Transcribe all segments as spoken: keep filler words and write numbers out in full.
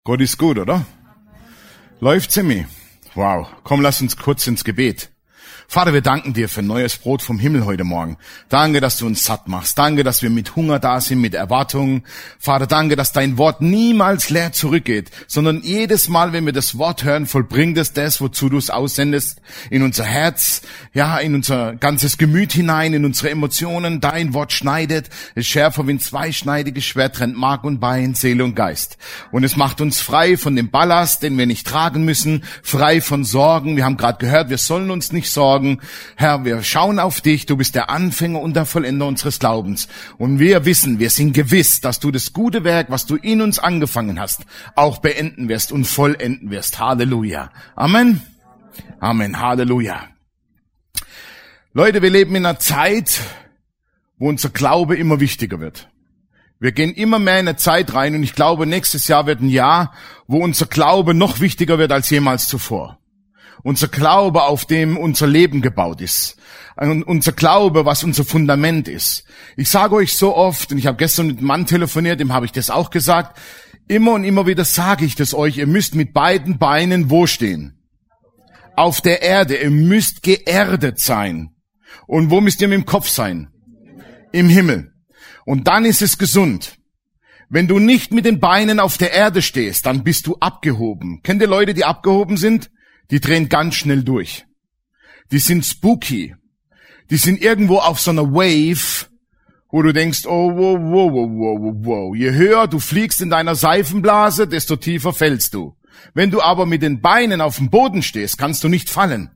Gott ist gut, oder? Läuft's in mir? Wow. Komm, lass uns kurz ins Gebet. Vater, wir danken dir für neues Brot vom Himmel heute Morgen. Danke, dass du uns satt machst. Danke, dass wir mit Hunger da sind, mit Erwartungen. Vater, danke, dass dein Wort niemals leer zurückgeht, sondern jedes Mal, wenn wir das Wort hören, vollbringt es das, wozu du es aussendest, in unser Herz, ja, in unser ganzes Gemüt hinein, in unsere Emotionen. Dein Wort schneidet, es schärfer wie ein zweischneidiges Schwert, trennt Mark und Bein, Seele und Geist. Und es macht uns frei von dem Ballast, den wir nicht tragen müssen, frei von Sorgen. Wir haben gerade gehört, wir sollen uns nicht sorgen. Herr, wir schauen auf dich, du bist der Anfänger und der Vollender unseres Glaubens. Und wir wissen, wir sind gewiss, dass du das gute Werk, was du in uns angefangen hast, auch beenden wirst und vollenden wirst. Halleluja. Amen. Amen. Halleluja. Leute, wir leben in einer Zeit, wo unser Glaube immer wichtiger wird. Wir gehen immer mehr in eine Zeit rein und ich glaube, nächstes Jahr wird ein Jahr, wo unser Glaube noch wichtiger wird als jemals zuvor. Unser Glaube, auf dem unser Leben gebaut ist. Unser Glaube, was unser Fundament ist. Ich sage euch so oft, und ich habe gestern mit einem Mann telefoniert, dem habe ich das auch gesagt, immer und immer wieder sage ich das euch, ihr müsst mit beiden Beinen wo stehen? Auf der Erde. Ihr müsst geerdet sein. Und wo müsst ihr mit dem Kopf sein? Im Himmel. Und dann ist es gesund. Wenn du nicht mit den Beinen auf der Erde stehst, dann bist du abgehoben. Kennt ihr Leute, die abgehoben sind? Die drehen ganz schnell durch. Die sind spooky. Die sind irgendwo auf so einer Wave, wo du denkst, oh, wow, wow, wow, wow, wow. Je höher du fliegst in deiner Seifenblase, desto tiefer fällst du. Wenn du aber mit den Beinen auf dem Boden stehst, kannst du nicht fallen.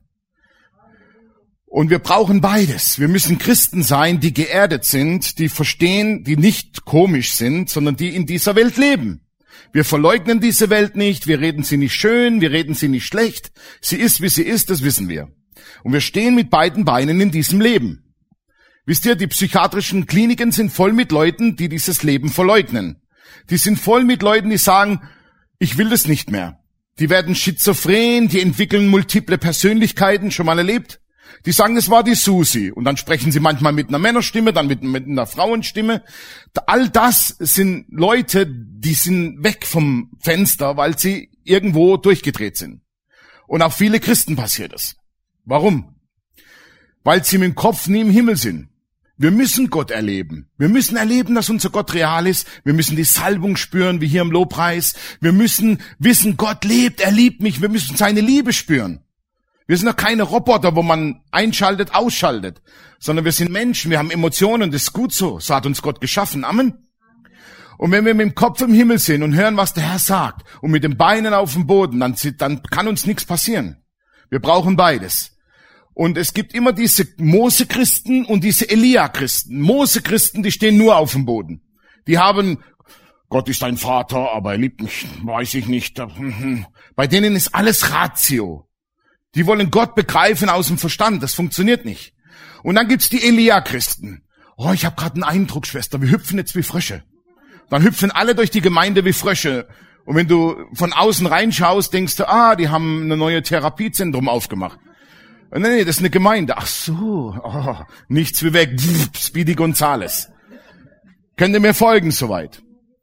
Und wir brauchen beides. Wir müssen Christen sein, die geerdet sind, die verstehen, die nicht komisch sind, sondern die in dieser Welt leben. Wir verleugnen diese Welt nicht, wir reden sie nicht schön, wir reden sie nicht schlecht. Sie ist, wie sie ist, das wissen wir. Und wir stehen mit beiden Beinen in diesem Leben. Wisst ihr, die psychiatrischen Kliniken sind voll mit Leuten, die dieses Leben verleugnen. Die sind voll mit Leuten, die sagen, ich will das nicht mehr. Die werden schizophren, die entwickeln multiple Persönlichkeiten, schon mal erlebt? Die sagen, das war die Susi. Und dann sprechen sie manchmal mit einer Männerstimme, dann mit, mit einer Frauenstimme. All das sind Leute, die sind weg vom Fenster, weil sie irgendwo durchgedreht sind. Und auch viele Christen passiert das. Warum? Weil sie mit dem Kopf nie im Himmel sind. Wir müssen Gott erleben. Wir müssen erleben, dass unser Gott real ist. Wir müssen die Salbung spüren, wie hier im Lobpreis. Wir müssen wissen, Gott lebt, er liebt mich. Wir müssen seine Liebe spüren. Wir sind doch keine Roboter, wo man einschaltet, ausschaltet, sondern wir sind Menschen, wir haben Emotionen, das ist gut so, so hat uns Gott geschaffen, Amen. Und wenn wir mit dem Kopf im Himmel sind und hören, was der Herr sagt, und mit den Beinen auf dem Boden, dann, dann kann uns nichts passieren. Wir brauchen beides. Und es gibt immer diese Mose-Christen und diese Elia-Christen. Mose-Christen, die stehen nur auf dem Boden. Die haben, Gott ist ein Vater, aber er liebt mich, weiß ich nicht. Bei denen ist alles Ratio. Die wollen Gott begreifen aus dem Verstand. Das funktioniert nicht. Und dann gibt's die Elia-Christen. Oh, ich habe gerade einen Eindruck, Schwester. Wir hüpfen jetzt wie Frösche. Dann hüpfen alle durch die Gemeinde wie Frösche. Und wenn du von außen reinschaust, denkst du, ah, die haben eine neue Therapiezentrum aufgemacht. Nee, nee, das ist eine Gemeinde. Ach so, oh, nichts wie weg. Speedy Gonzales. Könnt ihr mir folgen soweit?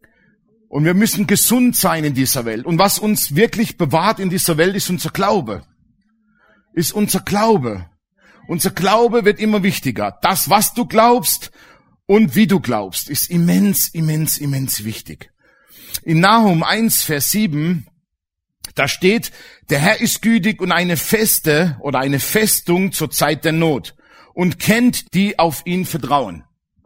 Und wir müssen gesund sein in dieser Welt. Und was uns wirklich bewahrt in dieser Welt, ist unser Glaube. Ist unser Glaube. Unser Glaube wird immer wichtiger. Das, was du glaubst und wie du glaubst, ist immens, immens, immens wichtig. In Nahum eins, Vers sieben, da steht, der Herr ist gütig und eine Feste oder eine Festung zur Zeit der Not und kennt die auf ihn vertrauen.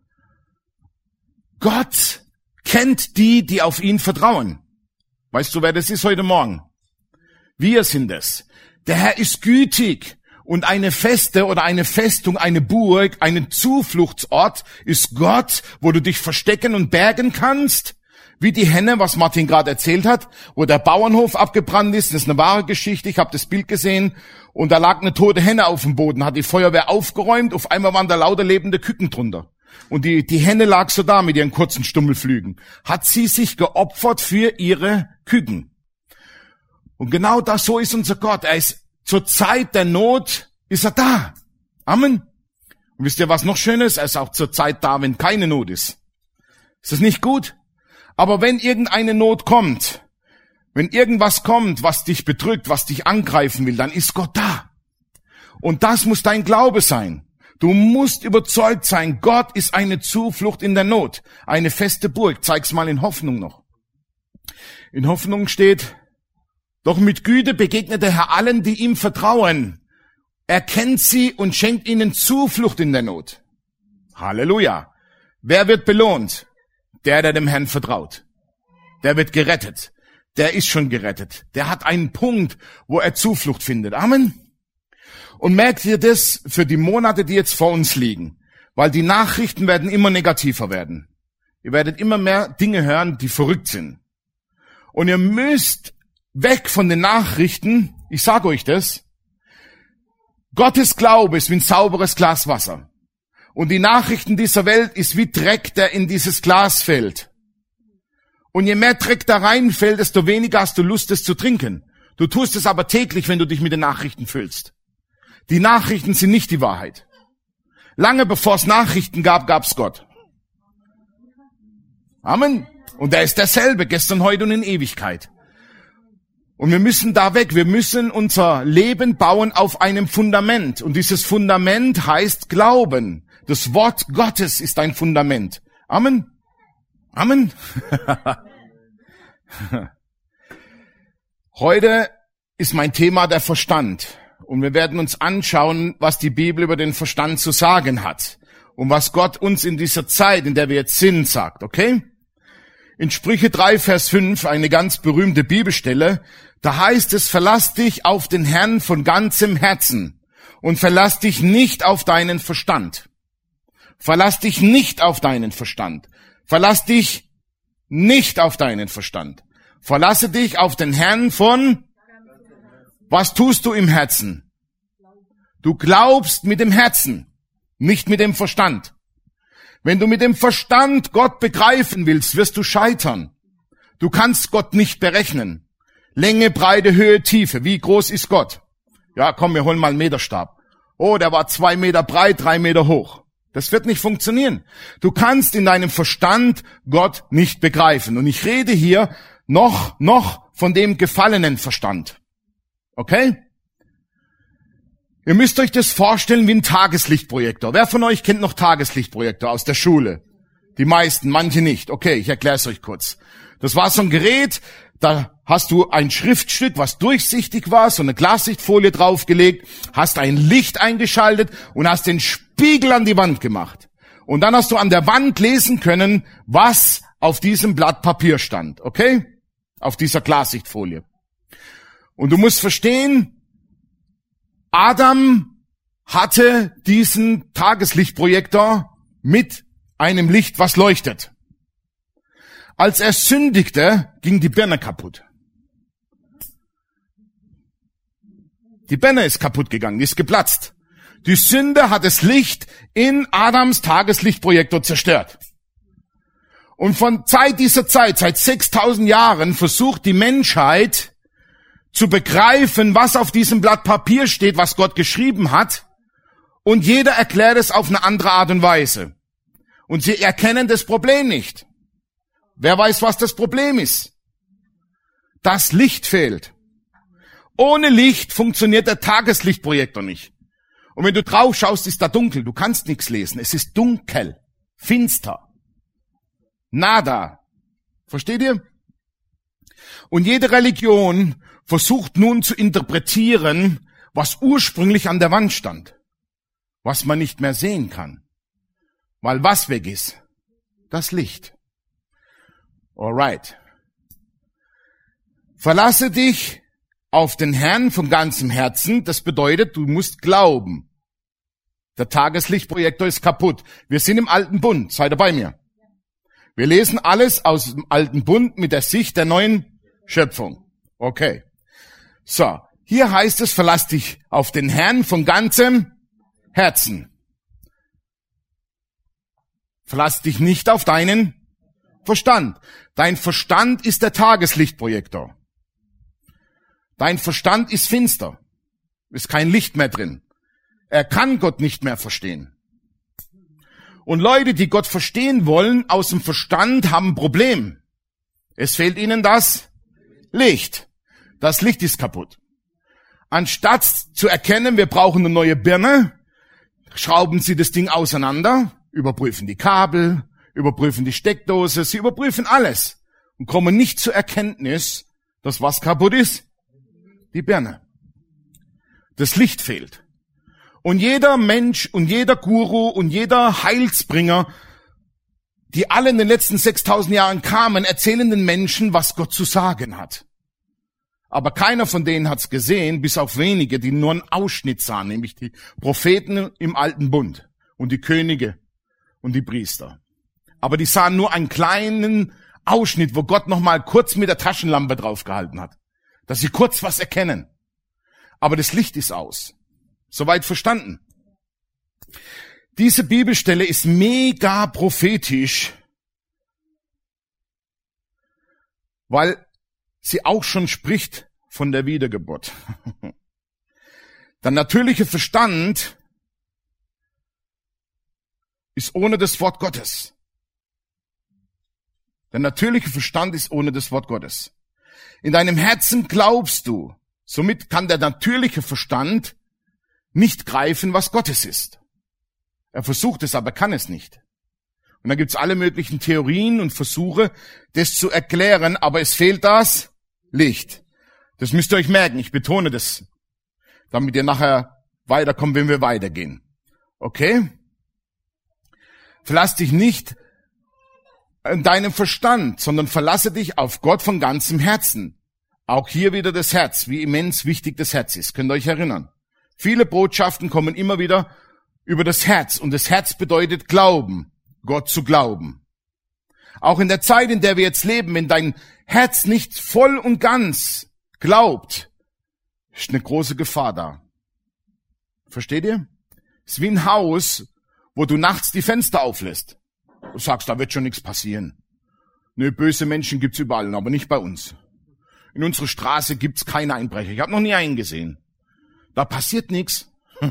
Gott kennt die, die auf ihn vertrauen. Weißt du, wer das ist heute Morgen? Wir sind es. Der Herr ist gütig und eine Feste oder eine Festung, eine Burg, einen Zufluchtsort ist Gott, wo du dich verstecken und bergen kannst. Wie die Henne, was Martin gerade erzählt hat, wo der Bauernhof abgebrannt ist. Das ist eine wahre Geschichte, ich habe das Bild gesehen. Und da lag eine tote Henne auf dem Boden, hat die Feuerwehr aufgeräumt, auf einmal waren da lauter lebende Küken drunter. Und die, die Henne lag so da mit ihren kurzen Stummelflügen. Hat sie sich geopfert für ihre Küken. Und genau das, so ist unser Gott. Er ist zur Zeit der Not, ist er da. Amen. Und wisst ihr, was noch Schönes? Er ist auch zur Zeit da, wenn keine Not ist. Ist das nicht gut? Aber wenn irgendeine Not kommt, Wenn irgendwas kommt, was dich bedrückt, was dich angreifen will, dann ist Gott da. Und das muss dein Glaube sein. Du musst überzeugt sein, Gott ist eine Zuflucht in der Not, eine feste Burg. Zeig's mal in Hoffnung noch. In Hoffnung steht, doch mit Güte begegnet der Herr allen, die ihm vertrauen. Er kennt sie und schenkt ihnen Zuflucht in der Not. Halleluja. Wer wird belohnt? Der, der dem Herrn vertraut. Der wird gerettet. Der ist schon gerettet. Der hat einen Punkt, wo er Zuflucht findet. Amen. Und merkt ihr das für die Monate, die jetzt vor uns liegen? Weil die Nachrichten werden immer negativer werden. Ihr werdet immer mehr Dinge hören, die verrückt sind. Und ihr müsst weg von den Nachrichten, ich sage euch das, Gottes Glaube ist wie ein sauberes Glas Wasser. Und die Nachrichten dieser Welt ist wie Dreck, der in dieses Glas fällt. Und je mehr Dreck da reinfällt, desto weniger hast du Lust, es zu trinken. Du tust es aber täglich, wenn du dich mit den Nachrichten füllst. Die Nachrichten sind nicht die Wahrheit. Lange bevor es Nachrichten gab, gab's Gott. Amen. Und er ist derselbe, gestern, heute und in Ewigkeit. Und wir müssen da weg. Wir müssen unser Leben bauen auf einem Fundament. Und dieses Fundament heißt Glauben. Das Wort Gottes ist ein Fundament. Amen. Amen. Heute ist mein Thema der Verstand. Und wir werden uns anschauen, was die Bibel über den Verstand zu sagen hat. Und was Gott uns in dieser Zeit, in der wir jetzt sind, sagt. Okay? In Sprüche drei, Vers fünf, eine ganz berühmte Bibelstelle, da heißt es, verlass dich auf den Herrn von ganzem Herzen und verlass dich nicht auf deinen Verstand. Verlass dich nicht auf deinen Verstand. Verlass dich nicht auf deinen Verstand. Verlasse dich auf den Herrn von... Was tust du im Herzen? Du glaubst mit dem Herzen, nicht mit dem Verstand. Wenn du mit dem Verstand Gott begreifen willst, wirst du scheitern. Du kannst Gott nicht berechnen. Länge, Breite, Höhe, Tiefe. Wie groß ist Gott? Ja, komm, wir holen mal einen Meterstab. Oh, der war zwei Meter breit, drei Meter hoch. Das wird nicht funktionieren. Du kannst in deinem Verstand Gott nicht begreifen. Und ich rede hier noch, noch von dem gefallenen Verstand. Okay? Ihr müsst euch das vorstellen wie ein Tageslichtprojektor. Wer von euch kennt noch Tageslichtprojektor aus der Schule? Die meisten, manche nicht. Okay, ich erkläre es euch kurz. Das war so ein Gerät, da hast du ein Schriftstück, was durchsichtig war, so eine Glassichtfolie draufgelegt, hast ein Licht eingeschaltet und hast den Spiegel an die Wand gemacht. Und dann hast du an der Wand lesen können, was auf diesem Blatt Papier stand. Okay? Auf dieser Glassichtfolie. Und du musst verstehen, Adam hatte diesen Tageslichtprojektor mit einem Licht, was leuchtet. Als er sündigte, ging die Birne kaputt. Die Birne ist kaputt gegangen, die ist geplatzt. Die Sünde hat das Licht in Adams Tageslichtprojektor zerstört. Und von Zeit dieser Zeit, seit sechstausend Jahren, versucht die Menschheit zu begreifen, was auf diesem Blatt Papier steht, was Gott geschrieben hat. Und jeder erklärt es auf eine andere Art und Weise. Und sie erkennen das Problem nicht. Wer weiß, was das Problem ist? Das Licht fehlt. Ohne Licht funktioniert der Tageslichtprojektor nicht. Und wenn du drauf schaust, ist da dunkel. Du kannst nichts lesen. Es ist dunkel, finster. Nada. Versteht ihr? Und jede Religion versucht nun zu interpretieren, was ursprünglich an der Wand stand, was man nicht mehr sehen kann, weil was weg ist? Das Licht. Alright. Verlasse dich auf den Herrn von ganzem Herzen, das bedeutet, du musst glauben. Der Tageslichtprojektor ist kaputt. Wir sind im alten Bund, seid ihr bei mir? Wir lesen alles aus dem alten Bund mit der Sicht der neuen Schöpfung. Okay. So, hier heißt es, verlass dich auf den Herrn von ganzem Herzen. Verlass dich nicht auf deinen Verstand. Dein Verstand ist der Tageslichtprojektor. Dein Verstand ist finster. Ist kein Licht mehr drin. Er kann Gott nicht mehr verstehen. Und Leute, die Gott verstehen wollen, aus dem Verstand haben ein Problem. Es fehlt ihnen das Licht. Das Licht ist kaputt. Anstatt zu erkennen, wir brauchen eine neue Birne, schrauben sie das Ding auseinander, überprüfen die Kabel, überprüfen die Steckdose, sie überprüfen alles und kommen nicht zur Erkenntnis, dass was kaputt ist? Die Birne. Das Licht fehlt. Und jeder Mensch und jeder Guru und jeder Heilsbringer, die alle in den letzten sechstausend Jahren kamen, erzählen den Menschen, was Gott zu sagen hat. Aber keiner von denen hat's gesehen, bis auf wenige, die nur einen Ausschnitt sahen, nämlich die Propheten im Alten Bund und die Könige und die Priester. Aber die sahen nur einen kleinen Ausschnitt, wo Gott noch mal kurz mit der Taschenlampe draufgehalten hat, dass sie kurz was erkennen. Aber das Licht ist aus. Soweit verstanden. Diese Bibelstelle ist mega prophetisch, weil sie auch schon spricht von der Wiedergeburt. Der natürliche Verstand ist ohne das Wort Gottes. Der natürliche Verstand ist ohne das Wort Gottes. In deinem Herzen glaubst du, somit kann der natürliche Verstand nicht greifen, was Gottes ist. Er versucht es, aber kann es nicht. Und dann gibt's alle möglichen Theorien und Versuche, das zu erklären, aber es fehlt das Licht. Das müsst ihr euch merken, ich betone das, damit ihr nachher weiterkommt, wenn wir weitergehen. Okay? Verlass dich nicht in deinem Verstand, sondern verlasse dich auf Gott von ganzem Herzen. Auch hier wieder das Herz, wie immens wichtig das Herz ist. Könnt ihr euch erinnern? Viele Botschaften kommen immer wieder über das Herz. Und das Herz bedeutet Glauben, Gott zu glauben. Auch in der Zeit, in der wir jetzt leben, wenn dein Herz nicht voll und ganz glaubt, ist eine große Gefahr da. Versteht ihr? Es ist wie ein Haus, wo du nachts die Fenster auflässt. Du sagst, da wird schon nichts passieren. Nö, böse Menschen gibt's überall, aber nicht bei uns. In unserer Straße gibt's keine Einbrecher. Ich habe noch nie einen gesehen. Da passiert nichts.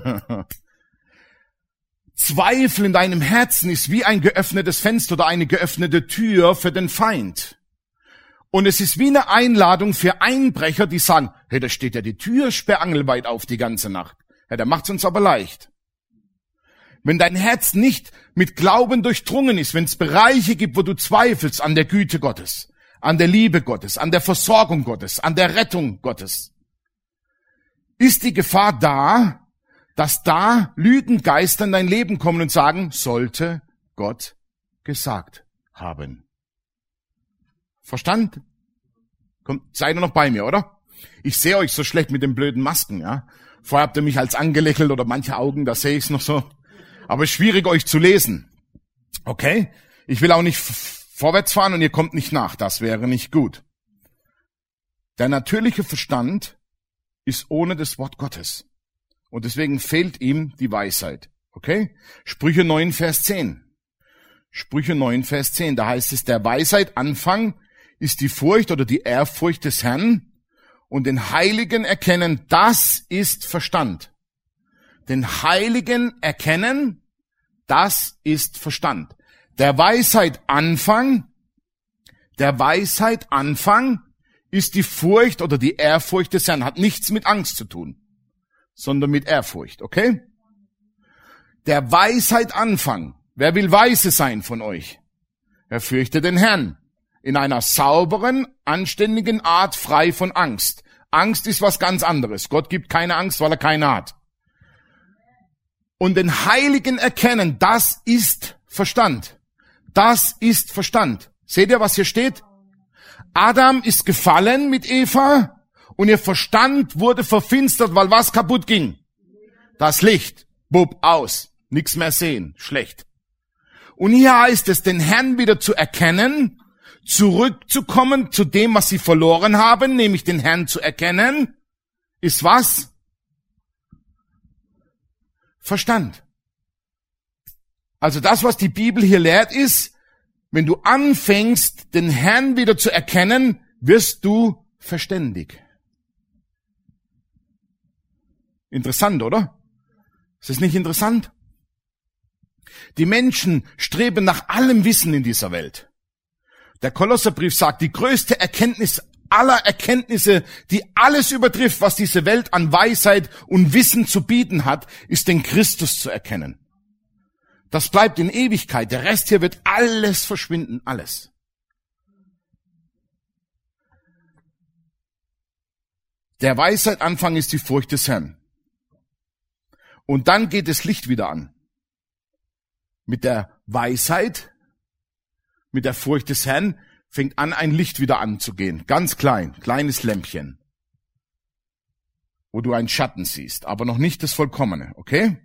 Zweifel in deinem Herzen ist wie ein geöffnetes Fenster oder eine geöffnete Tür für den Feind. Und es ist wie eine Einladung für Einbrecher, die sagen, hey, da steht ja die Tür sperrangelweit auf die ganze Nacht. Ja, der macht's uns aber leicht. Wenn dein Herz nicht mit Glauben durchdrungen ist, wenn es Bereiche gibt, wo du zweifelst an der Güte Gottes, an der Liebe Gottes, an der Versorgung Gottes, an der Rettung Gottes, ist die Gefahr da, dass da Lügengeister in dein Leben kommen und sagen, sollte Gott gesagt haben. Verstand? Kommt, seid ihr noch bei mir, oder? Ich sehe euch so schlecht mit den blöden Masken, ja. Vorher habt ihr mich als angelächelt oder manche Augen, da sehe ich es noch so. Aber es ist schwierig, euch zu lesen. Okay? Ich will auch nicht f- vorwärts fahren und ihr kommt nicht nach. Das wäre nicht gut. Der natürliche Verstand ist ohne das Wort Gottes. Und deswegen fehlt ihm die Weisheit. Okay? Sprüche neun, Vers zehn. Sprüche neun, Vers zehn. Da heißt es, der Weisheit Anfang ist die Furcht oder die Ehrfurcht des Herrn und den Heiligen erkennen, das ist Verstand. Den Heiligen erkennen, das ist Verstand. Der Weisheit Anfang, der Weisheit Anfang ist die Furcht oder die Ehrfurcht des Herrn. Hat nichts mit Angst zu tun, sondern mit Ehrfurcht, okay? Der Weisheit Anfang. Wer will weise sein von euch? Er fürchte den Herrn. In einer sauberen, anständigen Art, frei von Angst. Angst ist was ganz anderes. Gott gibt keine Angst, weil er keine hat. Und den Heiligen erkennen, das ist Verstand. Das ist Verstand. Seht ihr, was hier steht? Adam ist gefallen mit Eva und ihr Verstand wurde verfinstert, weil was kaputt ging? Das Licht. Bub, aus. Nichts mehr sehen. Schlecht. Und hier heißt es, den Herrn wieder zu erkennen, zurückzukommen zu dem, was sie verloren haben, nämlich den Herrn zu erkennen, ist was? Verstand. Also das, was die Bibel hier lehrt, ist, wenn du anfängst, den Herrn wieder zu erkennen, wirst du verständig. Interessant, oder? Ist das nicht interessant? Die Menschen streben nach allem Wissen in dieser Welt. Der Kolosserbrief sagt, die größte Erkenntnis aller Erkenntnisse, die alles übertrifft, was diese Welt an Weisheit und Wissen zu bieten hat, ist den Christus zu erkennen. Das bleibt in Ewigkeit. Der Rest hier wird alles verschwinden, alles. Der Weisheit Anfang ist die Furcht des Herrn. Und dann geht das Licht wieder an. Mit der Weisheit, mit der Furcht des Herrn, fängt an, ein Licht wieder anzugehen. Ganz klein, kleines Lämpchen. Wo du einen Schatten siehst, aber noch nicht das Vollkommene, okay?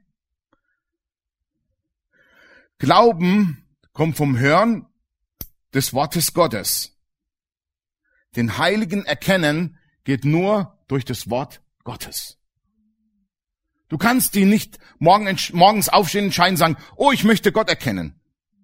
Glauben kommt vom Hören des Wortes Gottes. Den Heiligen erkennen geht nur durch das Wort Gottes. Du kannst die nicht morgen, morgens aufstehen, entscheiden, sagen, oh, ich möchte Gott erkennen.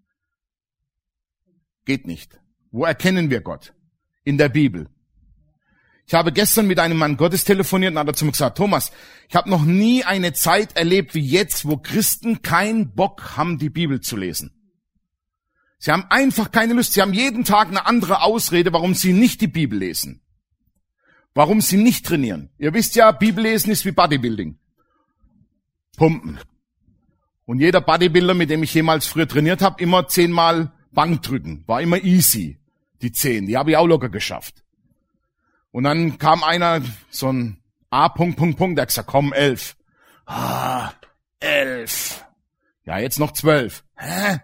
Geht nicht. Wo erkennen wir Gott? In der Bibel. Ich habe gestern mit einem Mann Gottes telefoniert und hat er zu mir gesagt, Thomas, ich habe noch nie eine Zeit erlebt wie jetzt, wo Christen keinen Bock haben, die Bibel zu lesen. Sie haben einfach keine Lust. Sie haben jeden Tag eine andere Ausrede, warum sie nicht die Bibel lesen. Warum sie nicht trainieren. Ihr wisst ja, Bibellesen ist wie Bodybuilding. Pumpen. Und jeder Bodybuilder, mit dem ich jemals früher trainiert habe, immer zehnmal Bankdrücken. War immer easy, die zehn. Die habe ich auch locker geschafft. Und dann kam einer, so ein A, Punkt, Punkt, Punkt, der hat gesagt, komm, elf. Ah, elf. Ja, jetzt noch zwölf. Hä?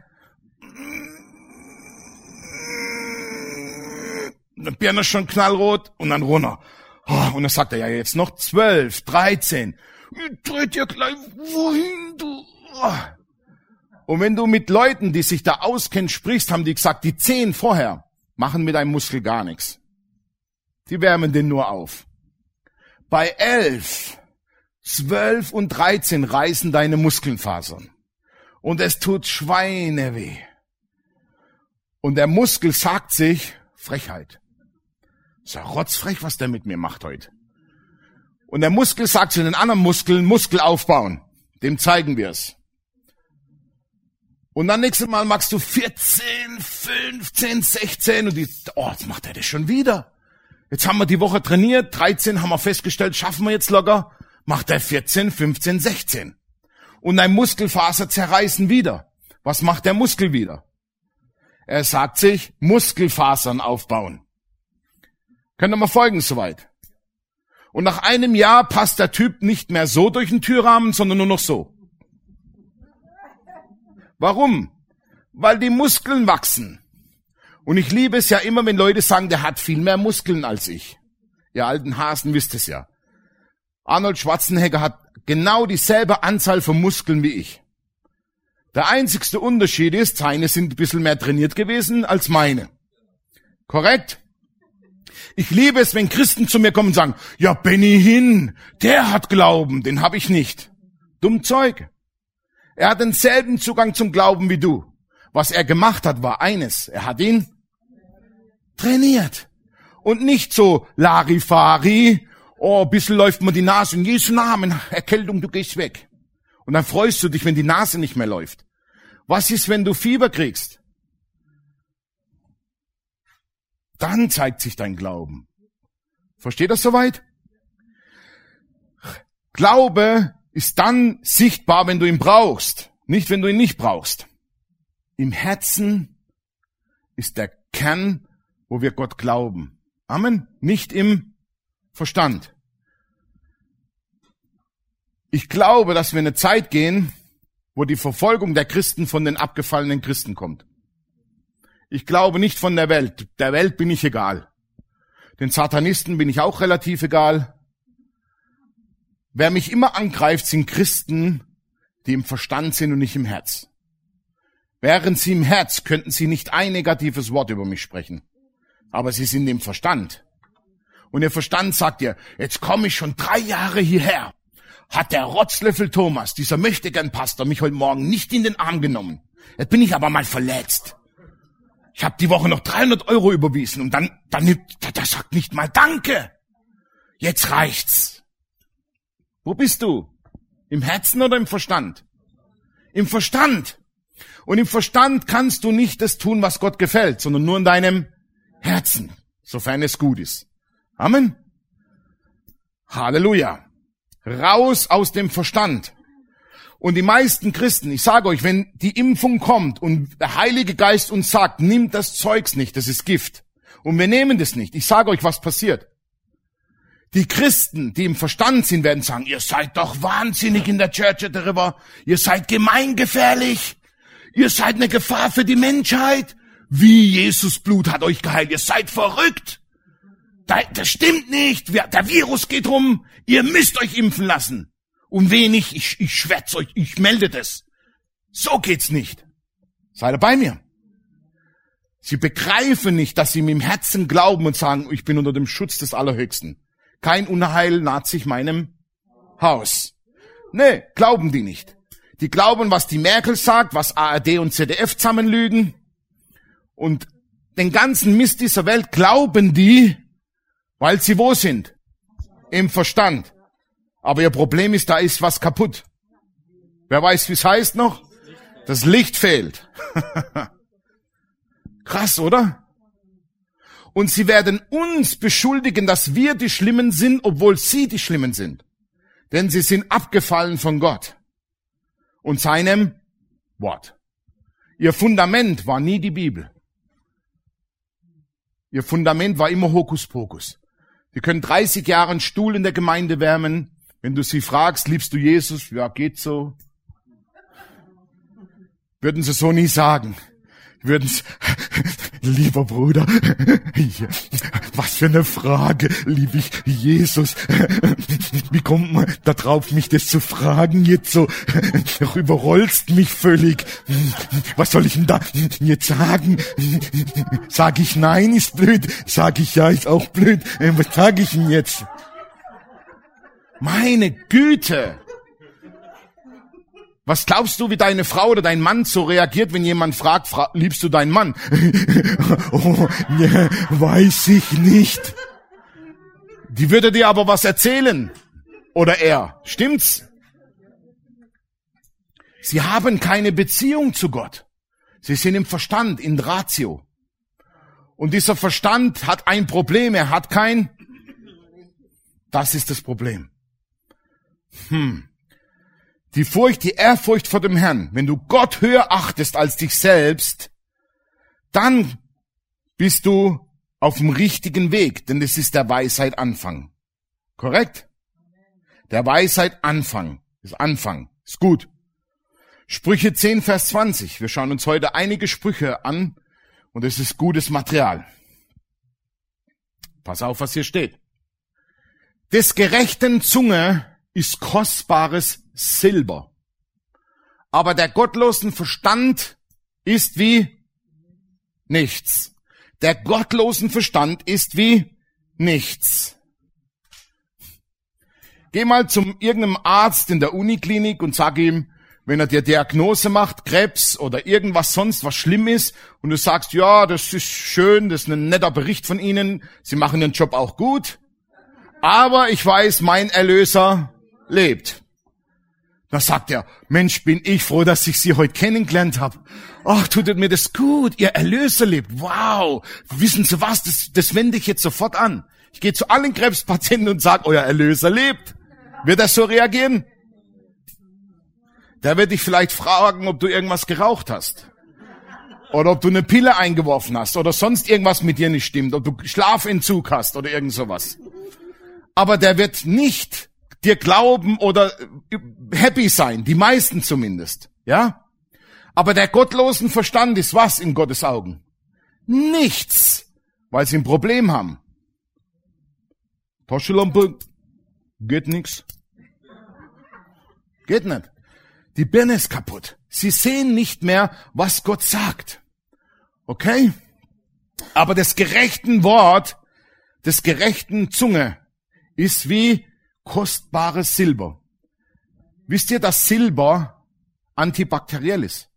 Der Birne ist schon knallrot und dann runter. Und dann sagt er, ja, jetzt noch zwölf, dreizehn. Dreht ihr gleich, wohin du? Und wenn du mit Leuten, die sich da auskennen, sprichst, haben die gesagt, die zehn vorher machen mit einem Muskel gar nichts. Die wärmen den nur auf. Bei elf, zwölf und dreizehn reißen deine Muskelfasern. Und es tut Schweineweh. Und der Muskel sagt sich, Frechheit. Ist ja rotzfrech, was der mit mir macht heute. Und der Muskel sagt zu den anderen Muskeln, Muskel aufbauen. Dem zeigen wir es. Und dann nächstes Mal machst du vierzehn, fünfzehn, sechzehn und die, oh, jetzt macht er das schon wieder. Jetzt haben wir die Woche trainiert, dreizehn haben wir festgestellt, schaffen wir jetzt locker, macht er vierzehn, fünfzehn, sechzehn. Und dein Muskelfaser zerreißen wieder. Was macht der Muskel wieder? Er sagt sich, Muskelfasern aufbauen. Könnt ihr mal folgen soweit? Und nach einem Jahr passt der Typ nicht mehr so durch den Türrahmen, sondern nur noch so. Warum? Weil die Muskeln wachsen. Und ich liebe es ja immer, wenn Leute sagen, der hat viel mehr Muskeln als ich. Ihr alten Hasen wisst es ja. Arnold Schwarzenegger hat genau dieselbe Anzahl von Muskeln wie ich. Der einzigste Unterschied ist, seine sind ein bisschen mehr trainiert gewesen als meine. Korrekt? Ich liebe es, wenn Christen zu mir kommen und sagen, ja, Benny Hinn, der hat Glauben, den habe ich nicht. Dumm Zeug. Er hat denselben Zugang zum Glauben wie du. Was er gemacht hat, war eines. Er hat ihn trainiert. Und nicht so Larifari, oh, ein bisschen läuft mir die Nase in Jesu Namen, Erkältung, du gehst weg. Und dann freust du dich, wenn die Nase nicht mehr läuft. Was ist, wenn du Fieber kriegst? Dann zeigt sich dein Glauben. Versteht das soweit? Glaube ist dann sichtbar, wenn du ihn brauchst, nicht wenn du ihn nicht brauchst. Im Herzen ist der Kern, wo wir Gott glauben. Amen. Nicht im Verstand. Ich glaube, dass wir eine Zeit gehen, wo die Verfolgung der Christen von den abgefallenen Christen kommt. Ich glaube nicht von der Welt. Der Welt bin ich egal. Den Satanisten bin ich auch relativ egal. Wer mich immer angreift, sind Christen, die im Verstand sind und nicht im Herz. Wären sie im Herz, könnten sie nicht ein negatives Wort über mich sprechen. Aber sie sind im Verstand. Und ihr Verstand sagt dir, jetzt komme ich schon drei Jahre hierher. Hat der Rotzlöffel Thomas, dieser Möchtegern-Pastor, mich heute Morgen nicht in den Arm genommen. Jetzt bin ich aber mal verletzt. Ich habe die Woche noch dreihundert Euro überwiesen und dann, dann, der sagt nicht mal Danke. Jetzt reicht's. Wo bist du? Im Herzen oder im Verstand? Im Verstand. Und im Verstand kannst du nicht das tun, was Gott gefällt, sondern nur in deinem Herzen, sofern es gut ist. Amen. Halleluja. Raus aus dem Verstand. Und die meisten Christen, ich sage euch, wenn die Impfung kommt und der Heilige Geist uns sagt, nimmt das Zeugs nicht, das ist Gift. Und wir nehmen das nicht. Ich sage euch, was passiert. Die Christen, die im Verstand sind, werden sagen, ihr seid doch wahnsinnig in der Church at the River. Ihr seid gemeingefährlich. Ihr seid eine Gefahr für die Menschheit. Wie Jesus Blut hat euch geheilt. Ihr seid verrückt. Das stimmt nicht. Der Virus geht rum. Ihr müsst euch impfen lassen. Und wenig, ich, ich schwätze euch, ich melde das. So geht's nicht. Seid ihr bei mir? Sie begreifen nicht, dass sie mit dem Herzen glauben und sagen, ich bin unter dem Schutz des Allerhöchsten. Kein Unheil naht sich meinem Haus. Nee, glauben die nicht. Die glauben, was die Merkel sagt, was A R D und Z D F zusammenlügen. Und den ganzen Mist dieser Welt glauben die, weil sie wo sind? Im Verstand. Aber ihr Problem ist, da ist was kaputt. Wer weiß, wie es heißt noch? Das Licht fehlt. Krass, oder? Und sie werden uns beschuldigen, dass wir die Schlimmen sind, obwohl sie die Schlimmen sind. Denn sie sind abgefallen von Gott und seinem Wort. Ihr Fundament war nie die Bibel. Ihr Fundament war immer Hokuspokus. Sie können dreißig Jahre einen Stuhl in der Gemeinde wärmen. Wenn du sie fragst, liebst du Jesus? Ja, geht so. Würden sie so nie sagen. Würden sie, lieber Bruder, was für eine Frage, liebe ich Jesus. Wie kommt man da drauf, mich das zu fragen jetzt so? Du überrollst mich völlig. Was soll ich denn da jetzt sagen? Sag ich nein, ist blöd. Sag ich ja, ist auch blöd. Was sage ich denn jetzt? Meine Güte! Was glaubst du, wie deine Frau oder dein Mann so reagiert, wenn jemand fragt, fra- liebst du deinen Mann? Oh, ne, weiß ich nicht. Die würde dir aber was erzählen. Oder er. Stimmt's? Sie haben keine Beziehung zu Gott. Sie sind im Verstand, in Ratio. Und dieser Verstand hat ein Problem. Er hat kein... Das ist das Problem. Hm. Die Furcht, die Ehrfurcht vor dem Herrn, wenn du Gott höher achtest als dich selbst, dann bist du auf dem richtigen Weg, denn es ist der Weisheit Anfang. Korrekt? Der Weisheit Anfang. Ist Anfang. Ist gut. Sprüche zehn, Vers zwanzig. Wir schauen uns heute einige Sprüche an und es ist gutes Material. Pass auf, was hier steht. Des gerechten Zunge ist kostbares Silber. Aber der gottlosen Verstand ist wie nichts. Der gottlosen Verstand ist wie nichts. Geh mal zum irgendeinem Arzt in der Uniklinik und sag ihm, wenn er dir Diagnose macht, Krebs oder irgendwas sonst, was schlimm ist, und du sagst, ja, das ist schön, das ist ein netter Bericht von Ihnen, Sie machen den Job auch gut, aber ich weiß, mein Erlöser lebt. Da sagt er, Mensch, bin ich froh, dass ich Sie heute kennengelernt habe. Ach, tut mir das gut, Ihr Erlöser lebt. Wow, wissen Sie was, das, das wende ich jetzt sofort an. Ich gehe zu allen Krebspatienten und sage, euer Erlöser lebt. Wird er so reagieren? Der wird dich vielleicht fragen, ob du irgendwas geraucht hast. Oder ob du eine Pille eingeworfen hast. Oder sonst irgendwas mit dir nicht stimmt. Ob du Schlafentzug hast oder irgend sowas. Aber der wird nicht dir glauben oder happy sein, die meisten zumindest, ja? Aber der gottlosen Verstand ist was in Gottes Augen? Nichts, weil sie ein Problem haben. Taschenlampe, geht nix. Geht nicht. Die Birne ist kaputt. Sie sehen nicht mehr, was Gott sagt. Okay? Aber das gerechten Wort, des gerechten Zunge ist wie kostbares Silber. Wisst ihr, dass Silber antibakteriell ist?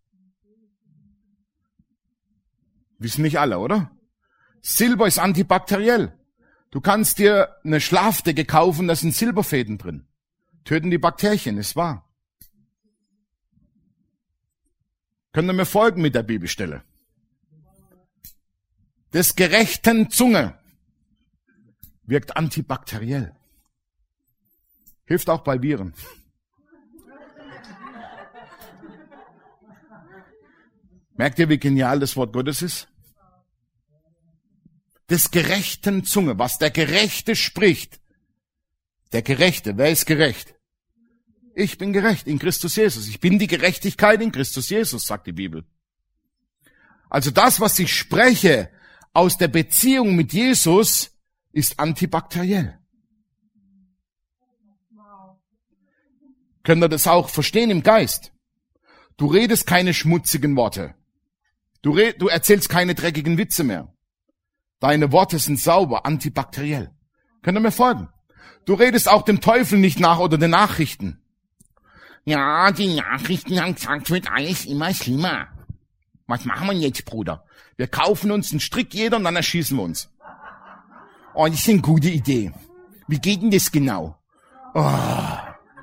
Wissen nicht alle, oder? Silber ist antibakteriell. Du kannst dir eine Schlafdecke kaufen, da sind Silberfäden drin. Töten die Bakterien, ist wahr. Könnt ihr mir folgen mit der Bibelstelle? Des gerechten Zunge wirkt antibakteriell. Hilft auch bei Viren. Merkt ihr, wie genial das Wort Gottes ist? Des gerechten Zunge, was der Gerechte spricht. Der Gerechte, wer ist gerecht? Ich bin gerecht in Christus Jesus. Ich bin die Gerechtigkeit in Christus Jesus, sagt die Bibel. Also das, was ich spreche aus der Beziehung mit Jesus, ist antibakteriell. Könnt ihr das auch verstehen im Geist? Du redest keine schmutzigen Worte. Du, red, du erzählst keine dreckigen Witze mehr. Deine Worte sind sauber, antibakteriell. Könnt ihr mir folgen? Du redest auch dem Teufel nicht nach oder den Nachrichten. Ja, die Nachrichten haben gesagt, wird alles immer schlimmer. Was machen wir jetzt, Bruder? Wir kaufen uns einen Strick jeder und dann erschießen wir uns. Oh, das ist eine gute Idee. Wie geht denn das genau? Oh.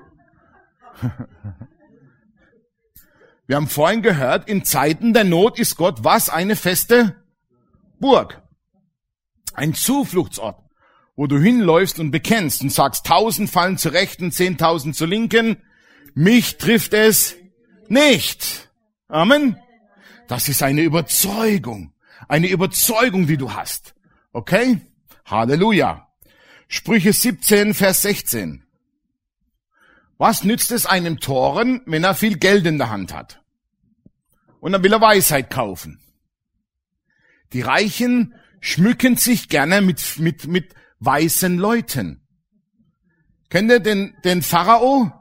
Wir haben vorhin gehört, in Zeiten der Not ist Gott was? Eine feste Burg. Ein Zufluchtsort, wo du hinläufst und bekennst und sagst, tausend fallen zur Rechten, zehntausend zur Linken. Mich trifft es nicht. Amen. Das ist eine Überzeugung. Eine Überzeugung, die du hast. Okay? Halleluja. Sprüche siebzehn, Vers sechzehn. Was nützt es einem Toren, wenn er viel Geld in der Hand hat? Und dann will er Weisheit kaufen. Die Reichen schmücken sich gerne mit, mit, mit weisen Leuten. Kennt ihr den, den Pharao?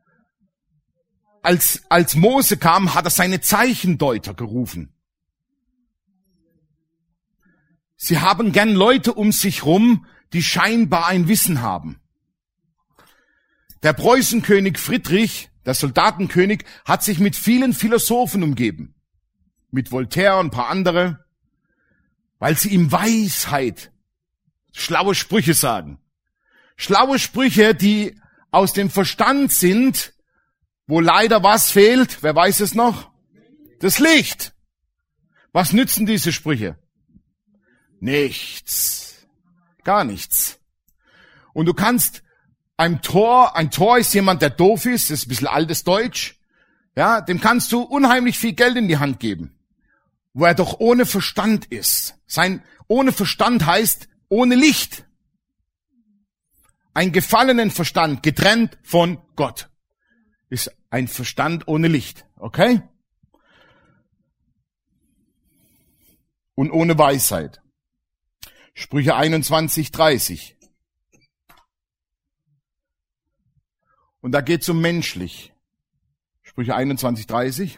Als, als Mose kam, hat er seine Zeichendeuter gerufen. Sie haben gern Leute um sich rum, die scheinbar ein Wissen haben. Der Preußenkönig Friedrich, der Soldatenkönig, hat sich mit vielen Philosophen umgeben. Mit Voltaire und ein paar andere, weil sie ihm Weisheit, schlaue Sprüche sagen. Schlaue Sprüche, die aus dem Verstand sind, wo leider was fehlt. Wer weiß es noch? Das Licht. Was nützen diese Sprüche? Nichts. Gar nichts. Und du kannst ein Tor, ein Tor ist jemand, der doof ist, das ist ein bisschen altes Deutsch, ja, dem kannst du unheimlich viel Geld in die Hand geben, wo er doch ohne Verstand ist. Sein ohne Verstand heißt ohne Licht. Ein gefallenen Verstand, getrennt von Gott, ist ein Verstand ohne Licht, okay? Und ohne Weisheit. Sprüche einundzwanzig, dreißig. Und da geht's um menschlich. Sprüche einundzwanzig, dreißig.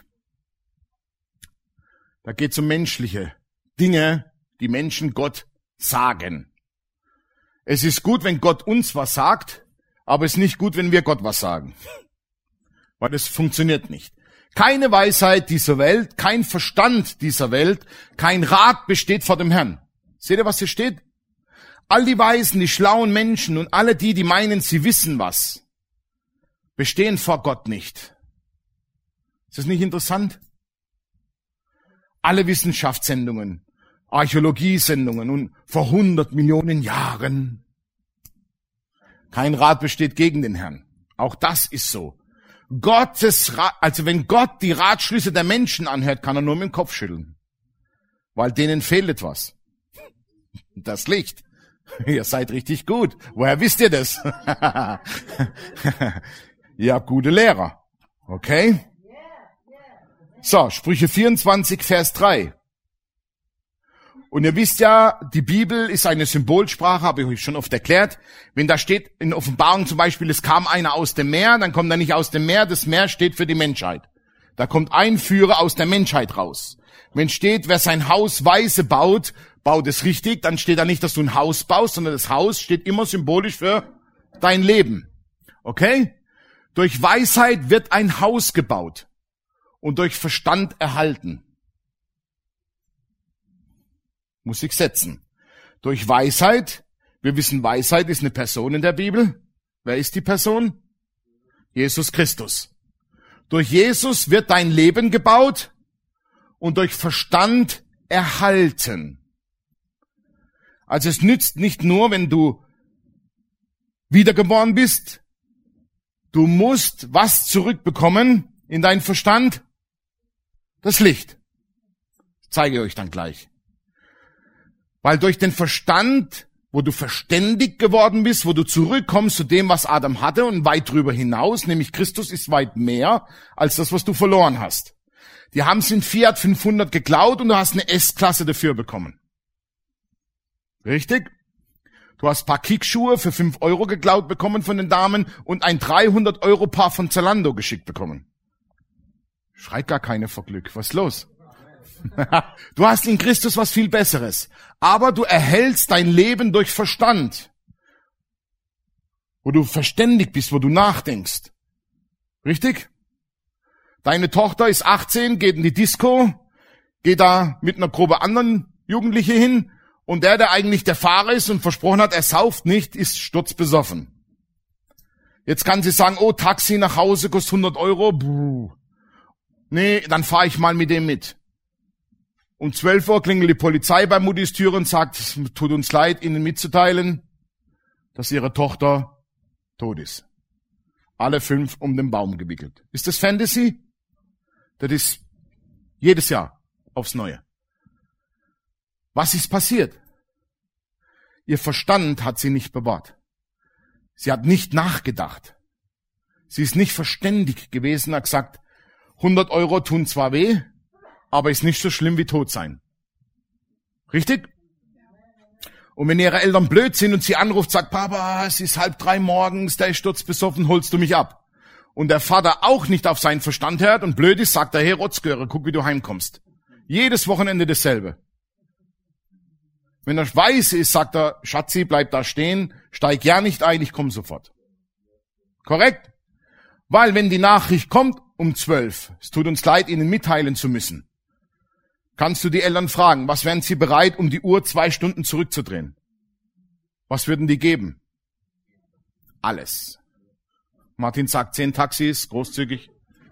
Da geht's um menschliche Dinge, die Menschen Gott sagen. Es ist gut, wenn Gott uns was sagt, aber es ist nicht gut, wenn wir Gott was sagen. Weil es funktioniert nicht. Keine Weisheit dieser Welt, kein Verstand dieser Welt, kein Rat besteht vor dem Herrn. Seht ihr, was hier steht? All die Weisen, die schlauen Menschen und alle die, die meinen, sie wissen was, bestehen vor Gott nicht. Ist das nicht interessant? Alle Wissenschaftssendungen, Archäologiesendungen und vor hundert Millionen Jahren. Kein Rat besteht gegen den Herrn. Auch das ist so. Gottes Rat, also wenn Gott die Ratschlüsse der Menschen anhört, kann er nur mit dem Kopf schütteln. Weil denen fehlt etwas. Das Licht. Ihr seid richtig gut. Woher wisst ihr das? Ja, gute Lehrer. Okay? So, Sprüche vierundzwanzig, Vers drei. Und ihr wisst ja, die Bibel ist eine Symbolsprache, habe ich euch schon oft erklärt. Wenn da steht in Offenbarung zum Beispiel, es kam einer aus dem Meer, dann kommt er nicht aus dem Meer, das Meer steht für die Menschheit. Da kommt ein Führer aus der Menschheit raus. Wenn steht, wer sein Haus weise baut, baut es richtig, dann steht da nicht, dass du ein Haus baust, sondern das Haus steht immer symbolisch für dein Leben. Okay? Durch Weisheit wird ein Haus gebaut und durch Verstand erhalten. Muss ich setzen. Durch Weisheit, wir wissen, Weisheit ist eine Person in der Bibel. Wer ist die Person? Jesus Christus. Durch Jesus wird dein Leben gebaut und durch Verstand erhalten. Also es nützt nicht nur, wenn du wiedergeboren bist, du musst was zurückbekommen in deinen Verstand? Das Licht. Das zeige ich euch dann gleich. Weil durch den Verstand, wo du verständigt geworden bist, wo du zurückkommst zu dem, was Adam hatte und weit drüber hinaus, nämlich Christus ist weit mehr als das, was du verloren hast. Die haben es in Fiat fünfhundert geklaut und du hast eine S-Klasse dafür bekommen. Richtig? Du hast ein paar Kickschuhe für fünf Euro geklaut bekommen von den Damen und ein dreihundert Euro Paar von Zalando geschickt bekommen. Schreit gar keine vor Glück. Was ist los? Du hast in Christus was viel Besseres. Aber du erhältst dein Leben durch Verstand. Wo du verständig bist, wo du nachdenkst. Richtig? Deine Tochter ist achtzehn, geht in die Disco, geht da mit einer Gruppe anderen Jugendliche hin und der, der eigentlich der Fahrer ist und versprochen hat, er sauft nicht, ist sturzbesoffen. Jetzt kann sie sagen, oh, Taxi nach Hause kostet hundert Euro. Buh. Nee, dann fahre ich mal mit dem mit. Um zwölf Uhr klingelt die Polizei bei Muttis Tür und sagt, es tut uns leid, Ihnen mitzuteilen, dass Ihre Tochter tot ist. Alle fünf um den Baum gewickelt. Ist das Fantasy? Das ist jedes Jahr aufs Neue. Was ist passiert? Ihr Verstand hat sie nicht bewahrt. Sie hat nicht nachgedacht. Sie ist nicht verständig gewesen, hat gesagt, hundert Euro tun zwar weh, aber ist nicht so schlimm wie tot sein. Richtig? Und wenn ihre Eltern blöd sind und sie anruft, sagt, Papa, es ist halb drei morgens, der ist sturzbesoffen, holst du mich ab? Und der Vater auch nicht auf seinen Verstand hört und blöd ist, sagt er, hey Rotzgöre, guck, wie du heimkommst. Jedes Wochenende dasselbe. Wenn er weiß ist, sagt er, Schatzi, bleib da stehen, steig ja nicht ein, ich komme sofort. Korrekt? Weil wenn die Nachricht kommt um zwölf, es tut uns leid, Ihnen mitteilen zu müssen, kannst du die Eltern fragen, was wären sie bereit, um die Uhr zwei Stunden zurückzudrehen? Was würden die geben? Alles. Martin sagt zehn Taxis, großzügig.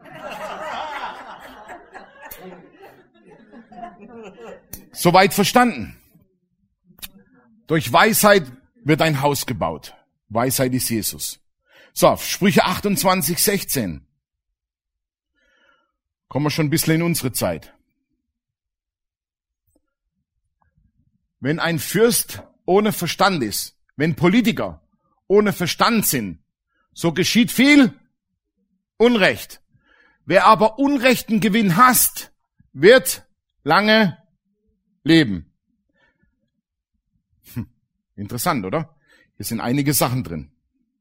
Soweit verstanden. Durch Weisheit wird ein Haus gebaut. Weisheit ist Jesus. So, Sprüche achtundzwanzig, sechzehn. Kommen wir schon ein bisschen in unsere Zeit. Wenn ein Fürst ohne Verstand ist, wenn Politiker ohne Verstand sind, so geschieht viel Unrecht. Wer aber unrechten Gewinn hasst, wird lange leben. Hm, interessant, oder? Hier sind einige Sachen drin.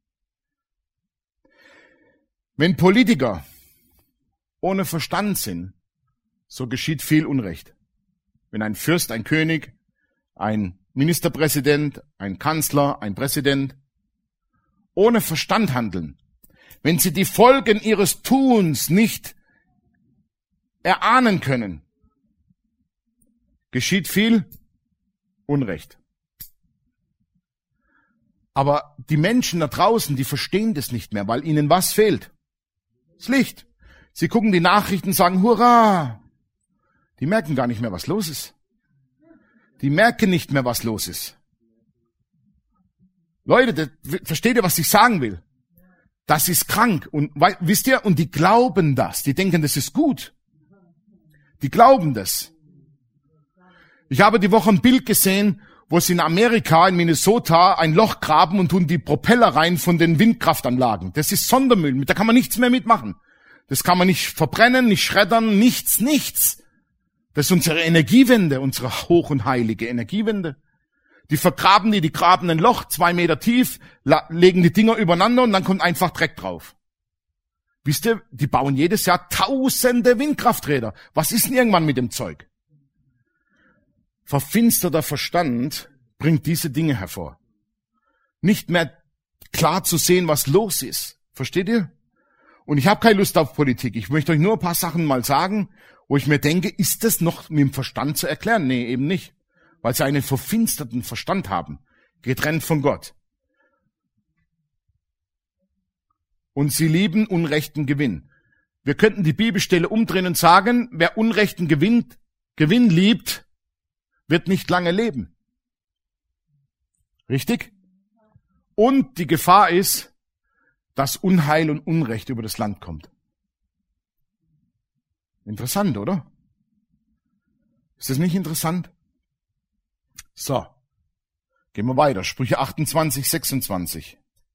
Wenn Politiker ohne Verstand sind, so geschieht viel Unrecht. Wenn ein Fürst, ein König, ein Ministerpräsident, ein Kanzler, ein Präsident ohne Verstand handeln, wenn sie die Folgen ihres Tuns nicht erahnen können, geschieht viel Unrecht. Aber die Menschen da draußen, die verstehen das nicht mehr, weil ihnen was fehlt? Das Licht. Sie gucken die Nachrichten und sagen, hurra! Die merken gar nicht mehr, was los ist. Die merken nicht mehr, was los ist. Leute, das, versteht ihr, was ich sagen will? Das ist krank. Und weil, wisst ihr, und die glauben das. Die denken, das ist gut. Die glauben das. Ich habe die Woche ein Bild gesehen, wo sie in Amerika, in Minnesota, ein Loch graben und tun die Propeller rein von den Windkraftanlagen. Das ist Sondermüll. Da kann man nichts mehr mitmachen. Das kann man nicht verbrennen, nicht schreddern, nichts, nichts. Das ist unsere Energiewende, unsere hoch und heilige Energiewende. Die vergraben die, die graben ein Loch, zwei Meter tief, legen die Dinger übereinander und dann kommt einfach Dreck drauf. Wisst ihr, die bauen jedes Jahr tausende Windkrafträder. Was ist denn irgendwann mit dem Zeug? Verfinsterter Verstand bringt diese Dinge hervor. Nicht mehr klar zu sehen, was los ist. Versteht ihr? Und ich habe keine Lust auf Politik. Ich möchte euch nur ein paar Sachen mal sagen, wo ich mir denke, ist das noch mit dem Verstand zu erklären? Nee, eben nicht. Weil sie einen verfinsterten Verstand haben, getrennt von Gott. Und sie lieben unrechten Gewinn. Wir könnten die Bibelstelle umdrehen und sagen, wer unrechten Gewinn, Gewinn liebt, wird nicht lange leben. Richtig? Und die Gefahr ist, dass Unheil und Unrecht über das Land kommt. Interessant, oder? Ist das nicht interessant? So, gehen wir weiter. Sprüche achtundzwanzig, sechsundzwanzig.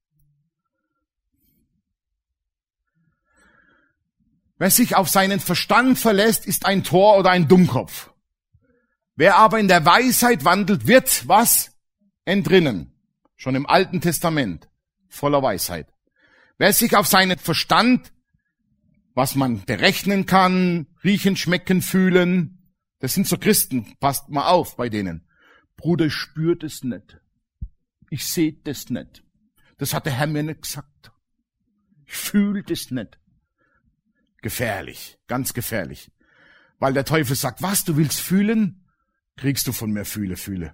Wer sich auf seinen Verstand verlässt, ist ein Tor oder ein Dummkopf. Wer aber in der Weisheit wandelt, wird was? Entrinnen. Schon im Alten Testament. Voller Weisheit. Wer sich auf seinen Verstand, was man berechnen kann, riechen, schmecken, fühlen, das sind so Christen, passt mal auf bei denen. Bruder, ich spüre das nicht. Ich sehe das nicht. Das hat der Herr mir nicht gesagt. Ich fühle das nicht. Gefährlich, ganz gefährlich. Weil der Teufel sagt, was, du willst fühlen? Kriegst du von mir fühle, fühle.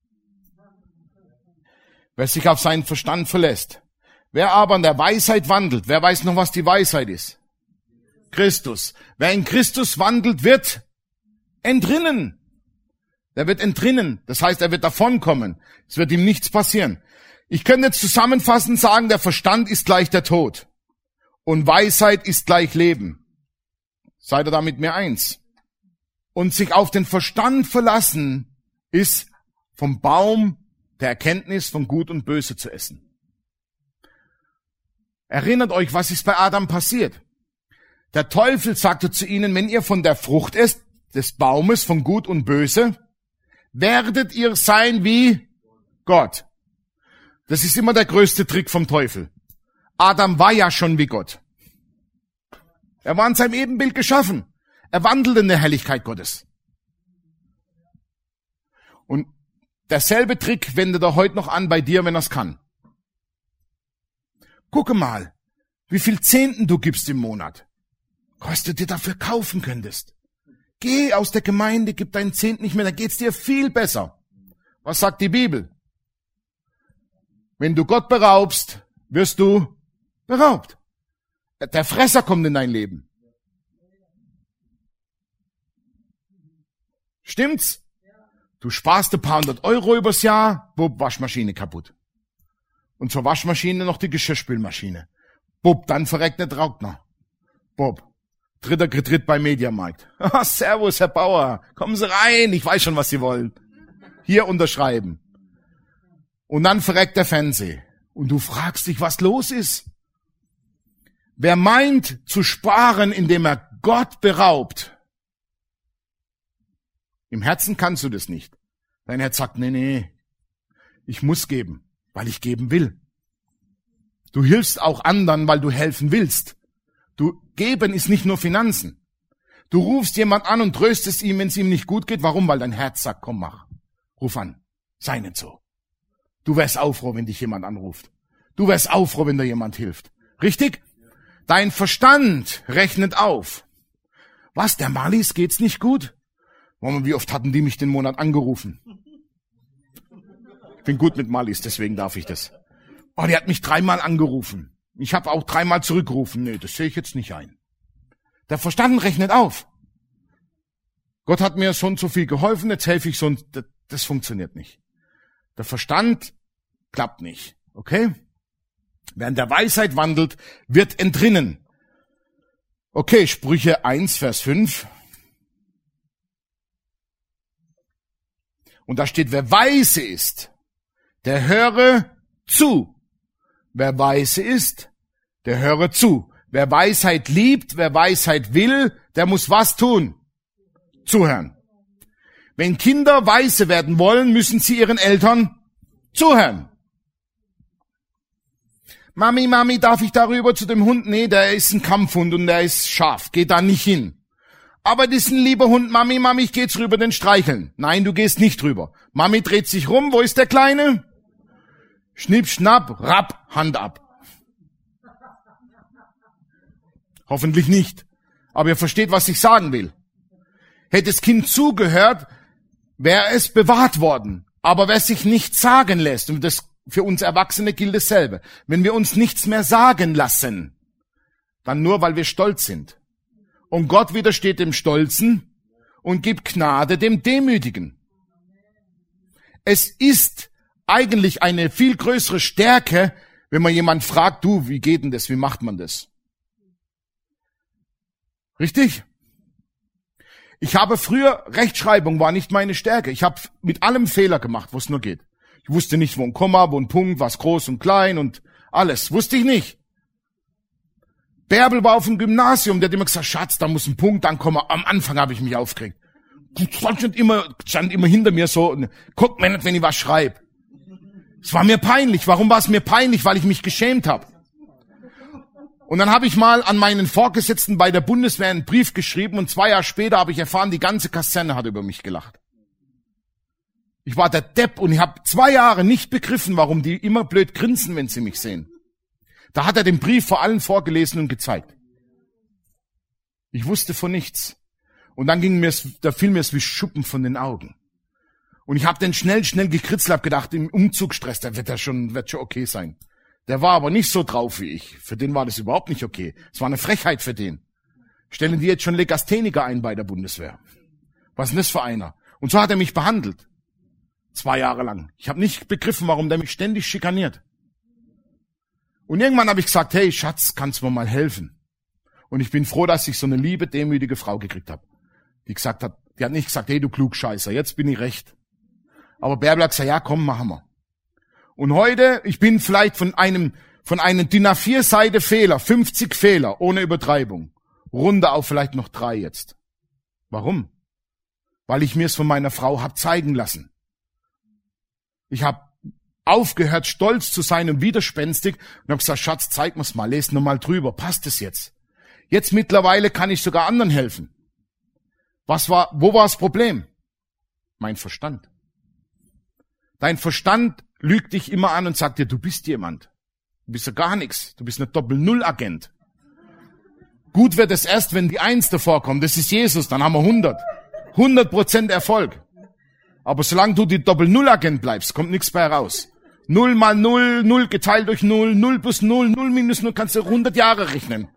Wer sich auf seinen Verstand verlässt. Wer aber in der Weisheit wandelt, wer weiß noch, was die Weisheit ist? Christus. Wer in Christus wandelt, wird entrinnen. Der wird entrinnen. Das heißt, er wird davonkommen. Es wird ihm nichts passieren. Ich könnte jetzt zusammenfassend sagen, der Verstand ist gleich der Tod. Und Weisheit ist gleich Leben. Seid ihr da mit mir eins? Und sich auf den Verstand verlassen, ist vom Baum der Erkenntnis von Gut und Böse zu essen. Erinnert euch, was ist bei Adam passiert? Der Teufel sagte zu ihnen, wenn ihr von der Frucht esst, des Baumes von Gut und Böse, werdet ihr sein wie Gott. Das ist immer der größte Trick vom Teufel. Adam war ja schon wie Gott. Er war in seinem Ebenbild geschaffen. Er wandelte in der Herrlichkeit Gottes. Und derselbe Trick wendet er heute noch an bei dir, wenn er es kann. Gucke mal, wie viel Zehnten du gibst im Monat. Was du dir dafür kaufen könntest. Geh aus der Gemeinde, gib deinen Zehnten nicht mehr, dann geht's dir viel besser. Was sagt die Bibel? Wenn du Gott beraubst, wirst du beraubt. Der Fresser kommt in dein Leben. Stimmt's? Du sparst ein paar hundert Euro übers Jahr, bupp, Waschmaschine kaputt. Und zur Waschmaschine noch die Geschirrspülmaschine. Bupp, dann verreckt der Trockner. Bupp, dritter Tritt beim Mediamarkt. Ah, servus, Herr Bauer, kommen Sie rein, ich weiß schon, was Sie wollen. Hier unterschreiben. Und dann verreckt der Fernseher. Und du fragst dich, was los ist. Wer meint zu sparen, indem er Gott beraubt, im Herzen kannst du das nicht. Dein Herz sagt, nee, nee, ich muss geben, weil ich geben will. Du hilfst auch anderen, weil du helfen willst. Du geben ist nicht nur Finanzen. Du rufst jemand an und tröstest ihm, wenn es ihm nicht gut geht. Warum? Weil dein Herz sagt, komm, mach. Ruf an. Sei nicht so. Du wärst auch froh, wenn dich jemand anruft. Du wärst auch froh, wenn dir jemand hilft. Richtig? Dein Verstand rechnet auf. Was, der Marlies geht's nicht gut? Wie oft hatten die mich den Monat angerufen? Ich bin gut mit Marlies, deswegen darf ich das. Oh, die hat mich dreimal angerufen. Ich habe auch dreimal zurückgerufen. Nee, das sehe ich jetzt nicht ein. Der Verstand rechnet auf. Gott hat mir so und so viel geholfen, jetzt helfe ich so und das, das funktioniert nicht. Der Verstand klappt nicht. Okay? Wer in der Weisheit wandelt, wird entrinnen. Okay, Sprüche eins, Vers fünf. Und da steht, wer weise ist, der höre zu. Wer weise ist, der höre zu. Wer Weisheit liebt, wer Weisheit will, der muss was tun? Zuhören. Wenn Kinder weise werden wollen, müssen sie ihren Eltern zuhören. Mami, Mami, darf ich darüber zu dem Hund? Nee, der ist ein Kampfhund und der ist scharf. Geh da nicht hin. Aber das ist ein lieber Hund. Mami, Mami, ich geh jetzt rüber den streicheln. Nein, du gehst nicht rüber. Mami dreht sich rum. Wo ist der Kleine? Schnipp, schnapp, rapp, Hand ab. Hoffentlich nicht. Aber ihr versteht, was ich sagen will. Hätte das Kind zugehört, wäre es bewahrt worden. Aber wer sich nichts sagen lässt, und das für uns Erwachsene gilt dasselbe, wenn wir uns nichts mehr sagen lassen, dann nur, weil wir stolz sind. Und Gott widersteht dem Stolzen und gibt Gnade dem Demütigen. Es ist eigentlich eine viel größere Stärke, wenn man jemand fragt, du, wie geht denn das, wie macht man das? Richtig? Ich habe früher, Rechtschreibung war nicht meine Stärke. Ich habe mit allem Fehler gemacht, wo es nur geht. Ich wusste nicht, wo ein Komma, wo ein Punkt, was groß und klein und alles. Wusste ich nicht. Bärbel war auf dem Gymnasium, der hat immer gesagt, Schatz, da muss ein Punkt, dann Komma. Am Anfang habe ich mich aufgeregt. Stand immer, stand immer hinter mir so, guckt mir nicht, wenn ich was schreibe. Es war mir peinlich. Warum war es mir peinlich? Weil ich mich geschämt habe. Und dann habe ich mal an meinen Vorgesetzten bei der Bundeswehr einen Brief geschrieben und zwei Jahre später habe ich erfahren, die ganze Kaserne hat über mich gelacht. Ich war der Depp und ich habe zwei Jahre nicht begriffen, warum die immer blöd grinsen, wenn sie mich sehen. Da hat er den Brief vor allen vorgelesen und gezeigt. Ich wusste von nichts. Und dann ging mir, da fiel mir es wie Schuppen von den Augen. Und ich habe dann schnell, schnell gekritzelt, hab gedacht, im Umzugsstress, da wird er schon, wird schon okay sein. Der war aber nicht so drauf wie ich. Für den war das überhaupt nicht okay. Es war eine Frechheit für den. Stellen die jetzt schon Legastheniker ein bei der Bundeswehr. Was ist denn das für einer? Und so hat er mich behandelt. Zwei Jahre lang. Ich habe nicht begriffen, warum der mich ständig schikaniert. Und irgendwann habe ich gesagt, hey Schatz, kannst du mir mal helfen? Und ich bin froh, dass ich so eine liebe, demütige Frau gekriegt habe. Die gesagt hat, die hat nicht gesagt, hey du Klugscheißer, jetzt bin ich recht. Aber Bärbel hat gesagt, ja komm, machen wir. Und heute, ich bin vielleicht von einem, von einem D I N A vier Seite Fehler, fünfzig Fehler, ohne Übertreibung, runter auf vielleicht noch drei jetzt. Warum? Weil ich mir es von meiner Frau hab zeigen lassen. Ich habe aufgehört, stolz zu sein und widerspenstig und habe gesagt, Schatz, zeig mir's mal, lest noch mal drüber, passt es jetzt? Jetzt mittlerweile kann ich sogar anderen helfen. Was war, wo war das Problem? Mein Verstand. Dein Verstand lügt dich immer an und sagt dir, du bist jemand. Du bist ja gar nichts. Du bist ein Doppel-Null-Agent. Gut wird es erst, wenn die Eins davor kommt. Das ist Jesus, dann haben wir hundert. hundert Prozent Erfolg. Aber solange du die Doppel-Null-Agent bleibst, kommt nichts bei raus. Null mal Null, Null geteilt durch Null, Null plus Null, Null minus Null, kannst du hundert Jahre rechnen.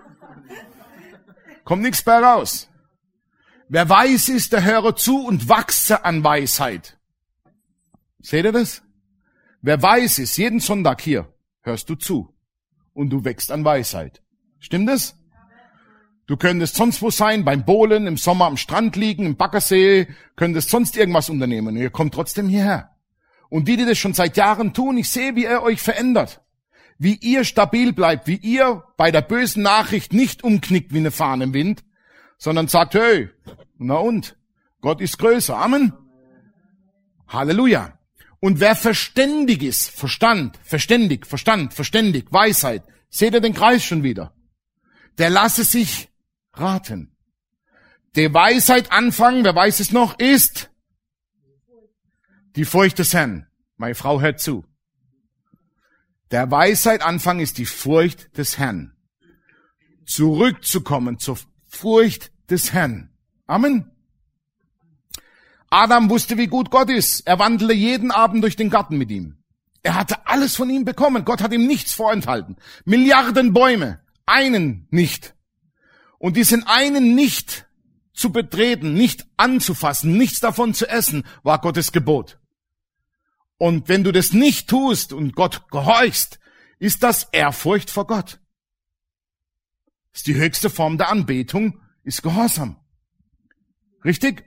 Kommt nichts bei raus. Wer weiß ist, der höre zu und wachse an Weisheit. Seht ihr das? Wer weiß ist, jeden Sonntag hier hörst du zu und du wächst an Weisheit. Stimmt das? Du könntest sonst wo sein, beim Bowlen, im Sommer am Strand liegen, im Baggersee, könntest sonst irgendwas unternehmen. Und ihr kommt trotzdem hierher. Und die, die das schon seit Jahren tun, ich sehe, wie ihr euch verändert. Wie ihr stabil bleibt, wie ihr bei der bösen Nachricht nicht umknickt wie eine Fahne im Wind, sondern sagt, hey, na und? Gott ist größer. Amen. Halleluja. Und wer verständig ist, Verstand, verständig, Verstand, verständig, Weisheit, seht ihr den Kreis schon wieder? Der lasse sich raten. Der Weisheit Anfang, wer weiß es noch, ist die Furcht des Herrn. Meine Frau hört zu. Der Weisheit Anfang ist die Furcht des Herrn. Zurückzukommen zur Furcht des Herrn. Amen. Adam wusste, wie gut Gott ist. Er wandelte jeden Abend durch den Garten mit ihm. Er hatte alles von ihm bekommen. Gott hat ihm nichts vorenthalten. Milliarden Bäume, einen nicht. Und diesen einen nicht zu betreten, nicht anzufassen, nichts davon zu essen, war Gottes Gebot. Und wenn du das nicht tust und Gott gehorchst, ist das Ehrfurcht vor Gott. Das ist die höchste Form der Anbetung, ist Gehorsam. Richtig?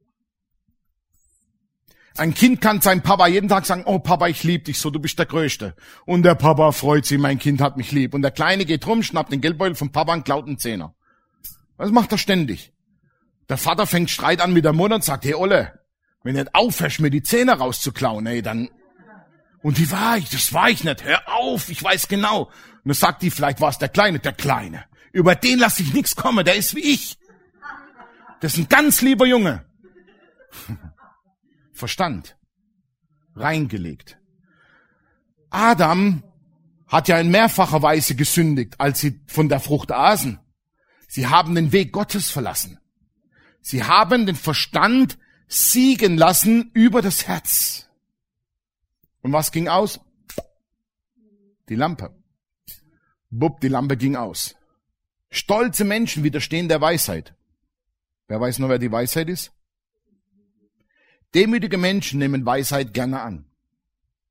Ein Kind kann seinem Papa jeden Tag sagen, oh Papa, ich liebe dich so, du bist der Größte. Und der Papa freut sich, mein Kind hat mich lieb. Und der Kleine geht rum, schnappt den Geldbeutel vom Papa und klaut einen Zehner. Das macht er ständig. Der Vater fängt Streit an mit der Mutter und sagt, hey Olle, wenn du nicht aufhörst, mir die Zähne rauszuklauen, ey, dann... Und die war ich, das war ich nicht, hör auf, ich weiß genau. Und dann sagt die, vielleicht war es der Kleine, der Kleine. Über den lasse ich nichts kommen, der ist wie ich. Das ist ein ganz lieber Junge. Verstand. Reingelegt. Adam hat ja in mehrfacher Weise gesündigt, als sie von der Frucht aßen. Sie haben den Weg Gottes verlassen. Sie haben den Verstand siegen lassen über das Herz. Und was ging aus? Die Lampe. Bupp, die Lampe ging aus. Stolze Menschen widerstehen der Weisheit. Wer weiß noch, wer die Weisheit ist? Demütige Menschen nehmen Weisheit gerne an.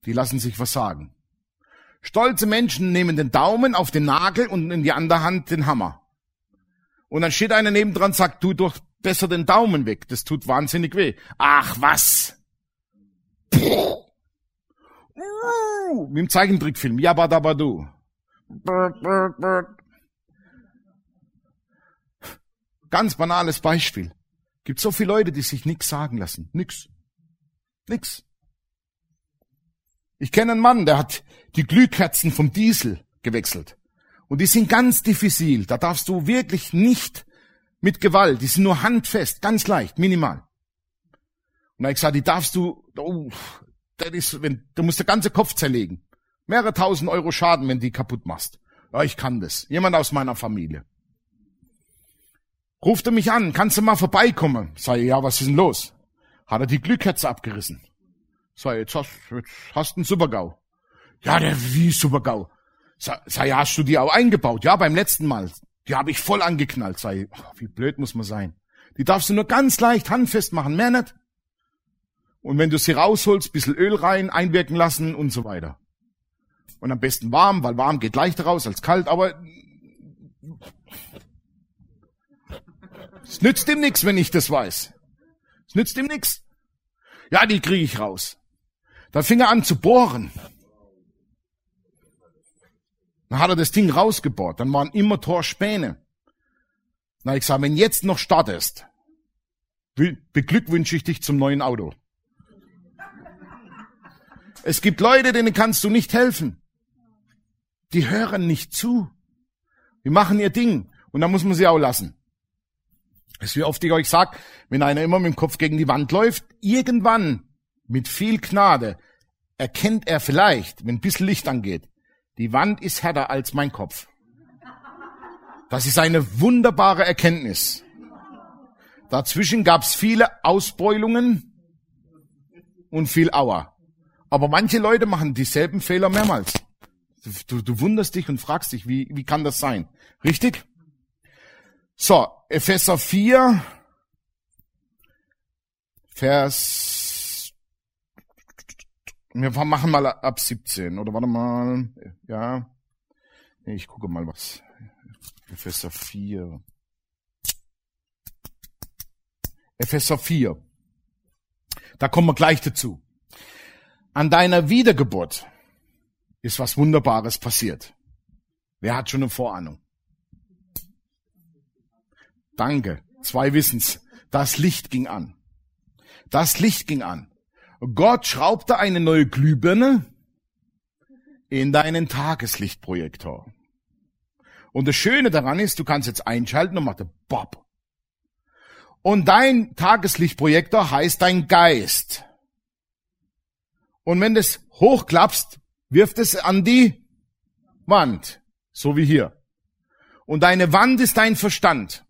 die lassen sich was sagen. Stolze Menschen nehmen den Daumen auf den Nagel und in die andere Hand den Hammer. Und dann steht einer nebendran und sagt, tu doch besser den Daumen weg, das tut wahnsinnig weh. Ach was! Uh, wie im Zeichentrickfilm, Yabadabadu. Ganz banales Beispiel. Gibt so viele Leute, die sich nichts sagen lassen. Nix. Nix. Ich kenne einen Mann, der hat die Glühkerzen vom Diesel gewechselt. Und die sind ganz diffizil. Da darfst du wirklich nicht mit Gewalt. Die sind nur handfest, ganz leicht, minimal. Und da habe ich gesagt, die darfst du, oh, das ist, wenn, du musst den ganzen Kopf zerlegen. Mehrere tausend Euro Schaden, wenn die kaputt machst. Ja, ich kann das. Jemand aus meiner Familie. Ruft er mich an, kannst du mal vorbeikommen? Sag ich, ja, was ist denn los? Hat er die Glühkerze abgerissen. Sag ich, jetzt hast, jetzt hast du einen Supergau. Ja, der, wie Supergau? Sag, sag ich, hast du die auch eingebaut? Ja, beim letzten Mal. Die habe ich voll angeknallt. Sag ich, oh, wie blöd muss man sein. Die darfst du nur ganz leicht handfest machen, mehr nicht. Und wenn du sie rausholst, bisschen Öl rein, einwirken lassen und so weiter. Und am besten warm, weil warm geht leichter raus als kalt, aber es nützt ihm nichts, wenn ich das weiß. Es nützt ihm nichts. Ja, die kriege ich raus. Dann fing er an zu bohren. Dann hat er das Ding rausgebohrt. Dann waren immer Torspäne. Na, ich sage, wenn jetzt noch startest, beglückwünsche ich dich zum neuen Auto. Es gibt Leute, denen kannst du nicht helfen. Die hören nicht zu. Die machen ihr Ding. Und dann muss man sie auch lassen. Es ist wie oft ich euch sage, wenn einer immer mit dem Kopf gegen die Wand läuft, irgendwann, mit viel Gnade, erkennt er vielleicht, wenn ein bisschen Licht angeht, die Wand ist härter als mein Kopf. Das ist eine wunderbare Erkenntnis. Dazwischen gab es viele Ausbeulungen und viel Aua. Aber manche Leute machen dieselben Fehler mehrmals. Du, du wunderst dich und fragst dich, wie, wie kann das sein? Richtig? So, Epheser vier, Vers, wir machen mal ab siebzehn, oder warte mal, ja, ich gucke mal was. Epheser vier. Epheser vier. Da kommen wir gleich dazu. An deiner Wiedergeburt ist was Wunderbares passiert. Wer hat schon eine Vorahnung? Danke. Zwei wissen's. Das Licht ging an. Das Licht ging an. Gott schraubte eine neue Glühbirne in deinen Tageslichtprojektor. Und das Schöne daran ist, du kannst jetzt einschalten und macht der Bob. Und dein Tageslichtprojektor heißt dein Geist. Und wenn du es hochklappst, wirft es an die Wand. So wie hier. Und deine Wand ist dein Verstand.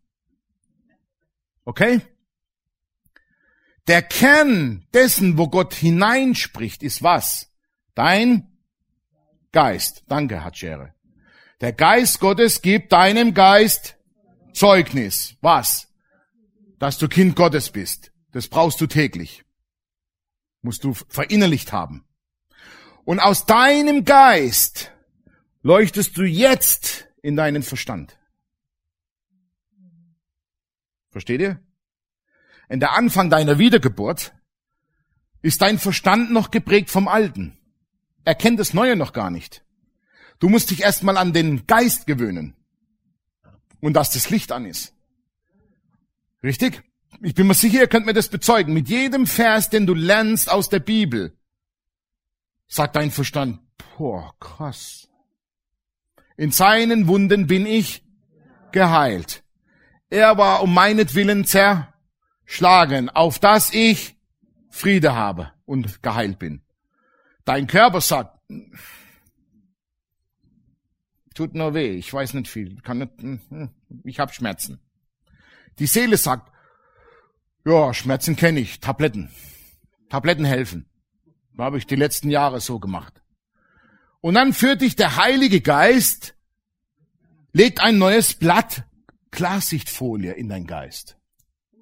Okay? Der Kern dessen, wo Gott hineinspricht, ist was? Dein Geist. Danke, Hatschere. Der Geist Gottes gibt deinem Geist Zeugnis. Was? Dass du Kind Gottes bist. Das brauchst du täglich. Musst du verinnerlicht haben. Und aus deinem Geist leuchtest du jetzt in deinen Verstand. Versteht ihr? In der Anfang deiner Wiedergeburt ist dein Verstand noch geprägt vom Alten. Er kennt das Neue noch gar nicht. Du musst dich erstmal an den Geist gewöhnen. Und dass das Licht an ist. Richtig? Ich bin mir sicher, ihr könnt mir das bezeugen. Mit jedem Vers, den du lernst aus der Bibel, sagt dein Verstand, boah, krass. In seinen Wunden bin ich geheilt. Er war um meinetwillen zerschlagen, auf dass ich Friede habe und geheilt bin. Dein Körper sagt, tut nur weh, ich weiß nicht viel, kann nicht, ich habe Schmerzen. Die Seele sagt, ja, Schmerzen kenne ich, Tabletten. Tabletten helfen. Das habe ich die letzten Jahre so gemacht. Und dann führt dich der Heilige Geist, legt ein neues Blatt Klarsichtfolie in dein Geist.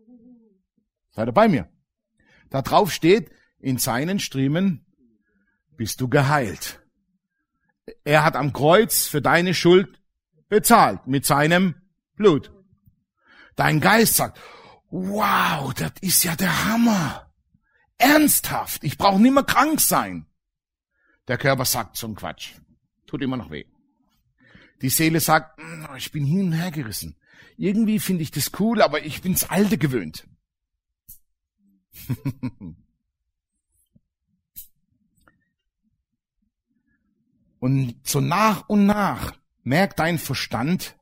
Seid ihr bei mir? Da drauf steht, in seinen Striemen bist du geheilt. Er hat am Kreuz für deine Schuld bezahlt mit seinem Blut. Dein Geist sagt, wow, das ist ja der Hammer. Ernsthaft, ich brauche nicht mehr krank sein. Der Körper sagt so ein Quatsch. Tut immer noch weh. Die Seele sagt, ich bin hin und her gerissen. Irgendwie finde ich das cool, aber ich bin's Alte gewöhnt. Und so nach und nach merkt dein Verstand,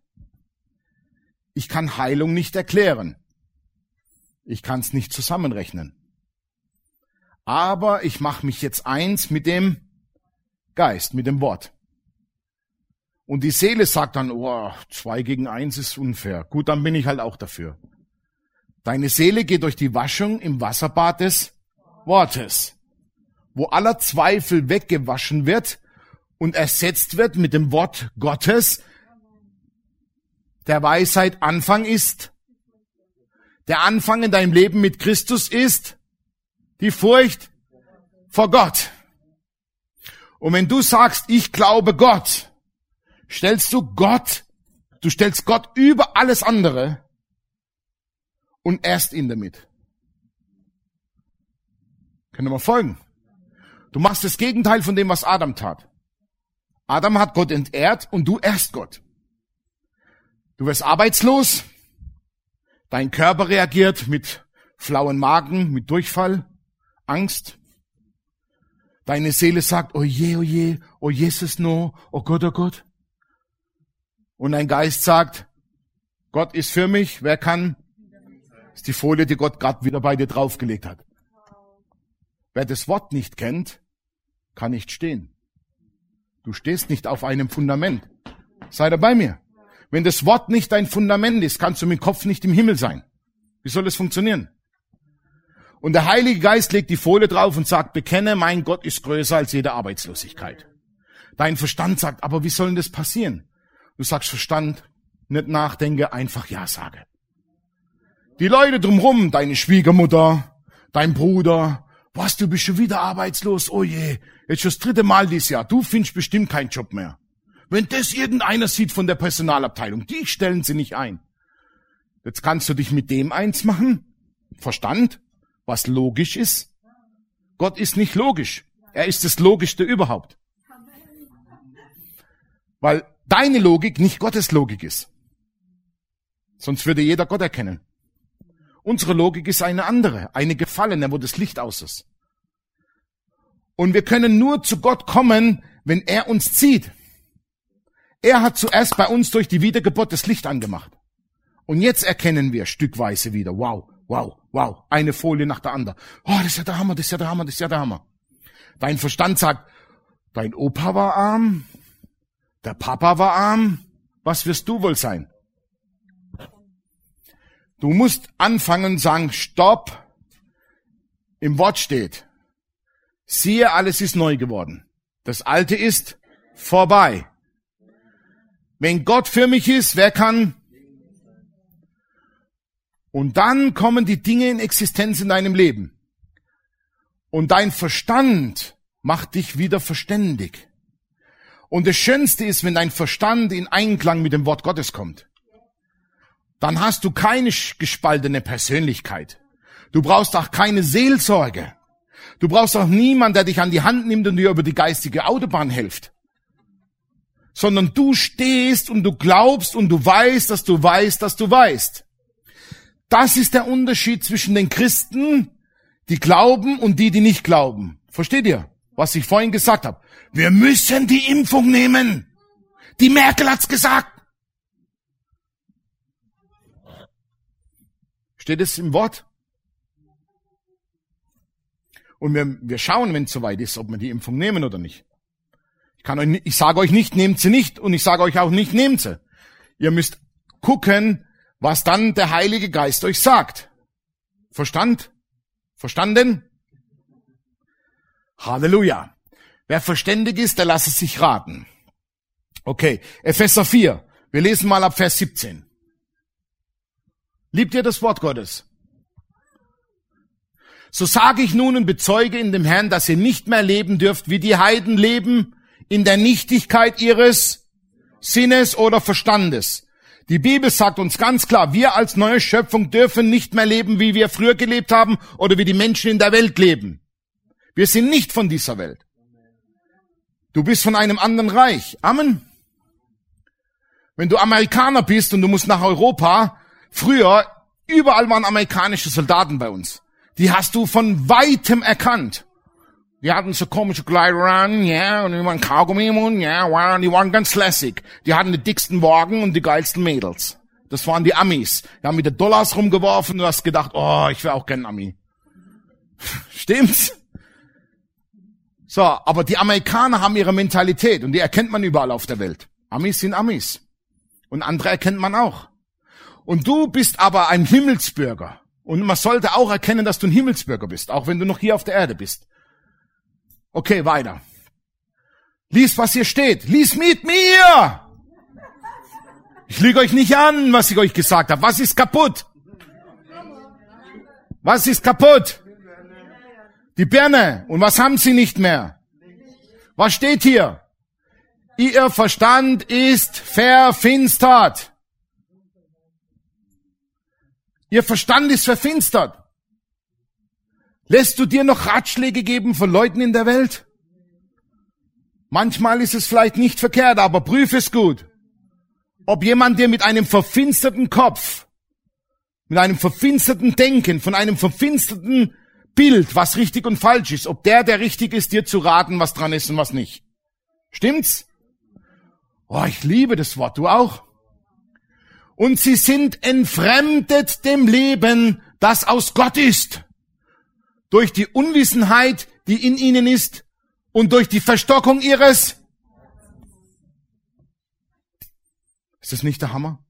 ich kann Heilung nicht erklären. Ich kann es nicht zusammenrechnen. Aber ich mache mich jetzt eins mit dem Geist, mit dem Wort. Und die Seele sagt dann, oh, zwei gegen eins ist unfair. Gut, dann bin ich halt auch dafür. Deine Seele geht durch die Waschung im Wasserbad des Wortes, wo aller Zweifel weggewaschen wird und ersetzt wird mit dem Wort Gottes, der Weisheit Anfang ist. Der Anfang in deinem Leben mit Christus ist die Furcht vor Gott. Und wenn du sagst, ich glaube Gott, stellst du Gott, du stellst Gott über alles andere und erst ihn damit. Können wir mal folgen? Du machst das Gegenteil von dem, was Adam tat. Adam hat Gott entehrt und du ehrst Gott. Du wirst arbeitslos, dein Körper reagiert mit flauen Magen, mit Durchfall, Angst. Deine Seele sagt, oh je, oh je, oh Jesus no, oh Gott, oh Gott. Und dein Geist sagt, Gott ist für mich, wer kann? Das ist die Folie, die Gott gerade wieder bei dir draufgelegt hat. Wer das Wort nicht kennt, kann nicht stehen. Du stehst nicht auf einem Fundament. Sei da bei mir. Wenn das Wort nicht dein Fundament ist, kannst du mit dem Kopf nicht im Himmel sein. Wie soll das funktionieren? Und der Heilige Geist legt die Folie drauf und sagt, bekenne, mein Gott ist größer als jede Arbeitslosigkeit. Dein Verstand sagt, aber wie soll denn das passieren? Du sagst Verstand, nicht nachdenke, einfach Ja sage. Die Leute drumherum, deine Schwiegermutter, dein Bruder, was, du bist schon wieder arbeitslos, oh je, jetzt schon das dritte Mal dieses Jahr, du findest bestimmt keinen Job mehr. Wenn das irgendeiner sieht von der Personalabteilung, die stellen sie nicht ein. Jetzt kannst du dich mit dem eins machen, Verstand, was logisch ist. Gott ist nicht logisch, er ist das Logischste überhaupt. Weil deine Logik nicht Gottes Logik ist. Sonst würde jeder Gott erkennen. Unsere Logik ist eine andere, eine gefallene, wo das Licht aus ist. Und wir können nur zu Gott kommen, wenn er uns zieht. Er hat zuerst bei uns durch die Wiedergeburt das Licht angemacht. Und jetzt erkennen wir stückweise wieder, wow, wow, wow, eine Folie nach der anderen. Oh, das ist ja der Hammer, das ist ja der Hammer, das ist ja der Hammer. Dein Verstand sagt, dein Opa war arm, der Papa war arm, was wirst du wohl sein? Du musst anfangen und sagen, stopp. Im Wort steht, siehe, alles ist neu geworden. Das Alte ist vorbei. Wenn Gott für mich ist, wer kann? Und dann kommen die Dinge in Existenz in deinem Leben. Und dein Verstand macht dich wieder verständig. Und das Schönste ist, wenn dein Verstand in Einklang mit dem Wort Gottes kommt. Dann hast du keine gespaltene Persönlichkeit. Du brauchst auch keine Seelsorge. Du brauchst auch niemanden, der dich an die Hand nimmt und dir über die geistige Autobahn hilft. Sondern du stehst und du glaubst und du weißt, dass du weißt, dass du weißt. Das ist der Unterschied zwischen den Christen, die glauben, und die, die nicht glauben. Versteht ihr, was ich vorhin gesagt habe? Wir müssen die Impfung nehmen. Die Merkel hat's gesagt. Steht es im Wort? Und wir, wir schauen, wenn es soweit ist, ob wir die Impfung nehmen oder nicht. Ich kann euch, ich sage euch nicht, nehmt sie nicht, und ich sage euch auch nicht, nehmt sie. Ihr müsst gucken, was dann der Heilige Geist euch sagt. Verstand? Verstanden? Halleluja. Wer verständig ist, der lasse sich raten. Okay, Epheser vier. Wir lesen mal ab Vers siebzehn. Liebt ihr das Wort Gottes? So sage ich nun und bezeuge in dem Herrn, dass ihr nicht mehr leben dürft, wie die Heiden leben, in der Nichtigkeit ihres Sinnes oder Verstandes. Die Bibel sagt uns ganz klar, wir als neue Schöpfung dürfen nicht mehr leben, wie wir früher gelebt haben oder wie die Menschen in der Welt leben. Wir sind nicht von dieser Welt. Du bist von einem anderen Reich. Amen. Wenn du Amerikaner bist und du musst nach Europa, früher, überall waren amerikanische Soldaten bei uns. Die hast du von weitem erkannt. Die hatten so komische Kleider an, ja, und die waren Kaugummi im Mund, ja, wow, und die waren ganz lässig. Die hatten die dicksten Wagen und die geilsten Mädels. Das waren die Amis. Die haben mit den Dollars rumgeworfen und du hast gedacht, oh, ich wäre auch gern Ami. Stimmt's? So, aber die Amerikaner haben ihre Mentalität und die erkennt man überall auf der Welt. Amis sind Amis. Und andere erkennt man auch. Und du bist aber ein Himmelsbürger. Und man sollte auch erkennen, dass du ein Himmelsbürger bist, auch wenn du noch hier auf der Erde bist. Okay, weiter. Lies, was hier steht. Lies mit mir! Ich lüge euch nicht an, was ich euch gesagt habe. Was ist kaputt? Was ist kaputt? Die Birne. Und was haben sie nicht mehr? Was steht hier? Ihr Verstand ist verfinstert. Ihr Verstand ist verfinstert. Lässt du dir noch Ratschläge geben von Leuten in der Welt? Manchmal ist es vielleicht nicht verkehrt, aber prüfe es gut. Ob jemand dir mit einem verfinsterten Kopf, mit einem verfinsterten Denken, von einem verfinsterten Bild, was richtig und falsch ist, ob der, der richtig ist, dir zu raten, was dran ist und was nicht. Stimmt's? Oh, ich liebe das Wort, du auch? Und sie sind entfremdet dem Leben, das aus Gott ist. Durch die Unwissenheit, die in ihnen ist, und durch die Verstockung ihres. Ist das nicht der Hammer?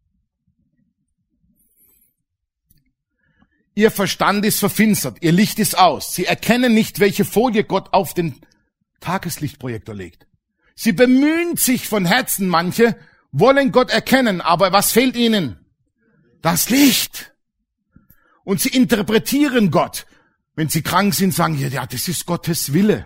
Ihr Verstand ist verfinstert, ihr Licht ist aus. Sie erkennen nicht, welche Folie Gott auf den Tageslichtprojektor legt. Sie bemühen sich von Herzen, manche wollen Gott erkennen, aber was fehlt ihnen? Das Licht. Und sie interpretieren Gott. Wenn sie krank sind, sagen sie, ja, das ist Gottes Wille.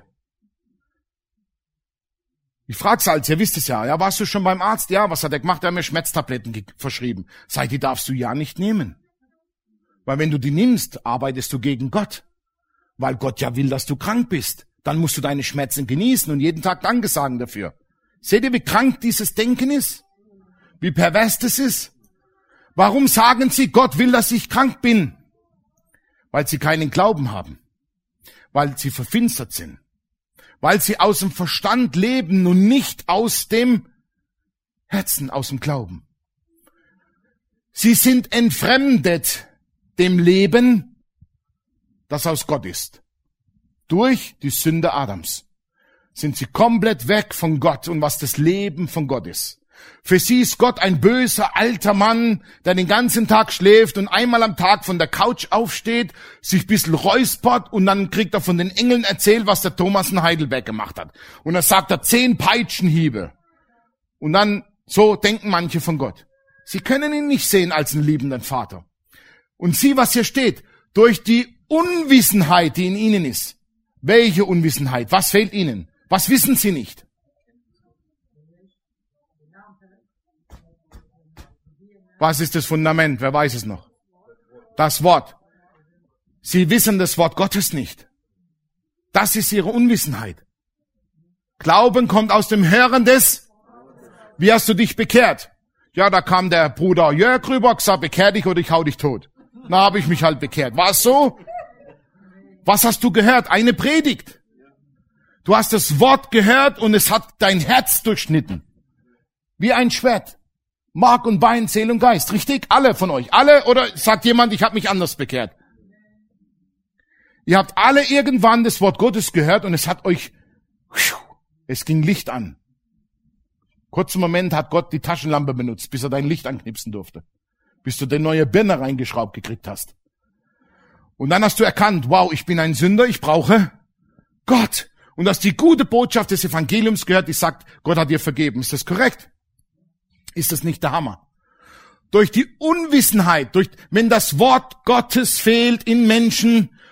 Ich frag's als, ihr wisst es ja, ja, warst du schon beim Arzt? Ja, was hat er gemacht? Er hat mir Schmerztabletten ge- verschrieben. Sag, die darfst du ja nicht nehmen. Weil wenn du die nimmst, arbeitest du gegen Gott. Weil Gott ja will, dass du krank bist. Dann musst du deine Schmerzen genießen und jeden Tag Danke sagen dafür. Seht ihr, wie krank dieses Denken ist? Wie pervers das ist? Warum sagen sie, Gott will, dass ich krank bin? Weil sie keinen Glauben haben. Weil sie verfinstert sind. Weil sie aus dem Verstand leben und nicht aus dem Herzen, aus dem Glauben. Sie sind entfremdet dem Leben, das aus Gott ist. Durch die Sünde Adams sind sie komplett weg von Gott und was das Leben von Gott ist. Für sie ist Gott ein böser alter Mann, der den ganzen Tag schläft und einmal am Tag von der Couch aufsteht, sich ein bisschen räuspert und dann kriegt er von den Engeln erzählt, was der Thomas in Heidelberg gemacht hat. Und dann sagt er zehn Peitschenhiebe. Und dann, so denken manche von Gott. Sie können ihn nicht sehen als einen liebenden Vater. Und sieh, was hier steht. Durch die Unwissenheit, die in ihnen ist. Welche Unwissenheit? Was fehlt ihnen? Was wissen sie nicht? Was ist das Fundament? Wer weiß es noch? Das Wort. Sie wissen das Wort Gottes nicht. Das ist ihre Unwissenheit. Glauben kommt aus dem Hören des. Wie hast du dich bekehrt? Ja, da kam der Bruder Jörg rüber, gesagt, bekehr dich oder ich hau dich tot. Na, habe ich mich halt bekehrt. War es so? Was hast du gehört? Eine Predigt. Du hast das Wort gehört und es hat dein Herz durchschnitten. Wie ein Schwert. Mark und Bein, Seele und Geist. Richtig? Alle von euch. Alle? Oder sagt jemand, ich habe mich anders bekehrt? Ihr habt alle irgendwann das Wort Gottes gehört und es hat euch, es ging Licht an. Kurzen Moment hat Gott die Taschenlampe benutzt, bis er dein Licht anknipsen durfte. Bis du den neue Birne reingeschraubt gekriegt hast. Und dann hast du erkannt, wow, ich bin ein Sünder, ich brauche Gott. Und hast die gute Botschaft des Evangeliums gehört, die sagt, Gott hat dir vergeben. Ist das korrekt? Ist das nicht der Hammer? Durch die Unwissenheit, durch, wenn das Wort Gottes fehlt in Menschen,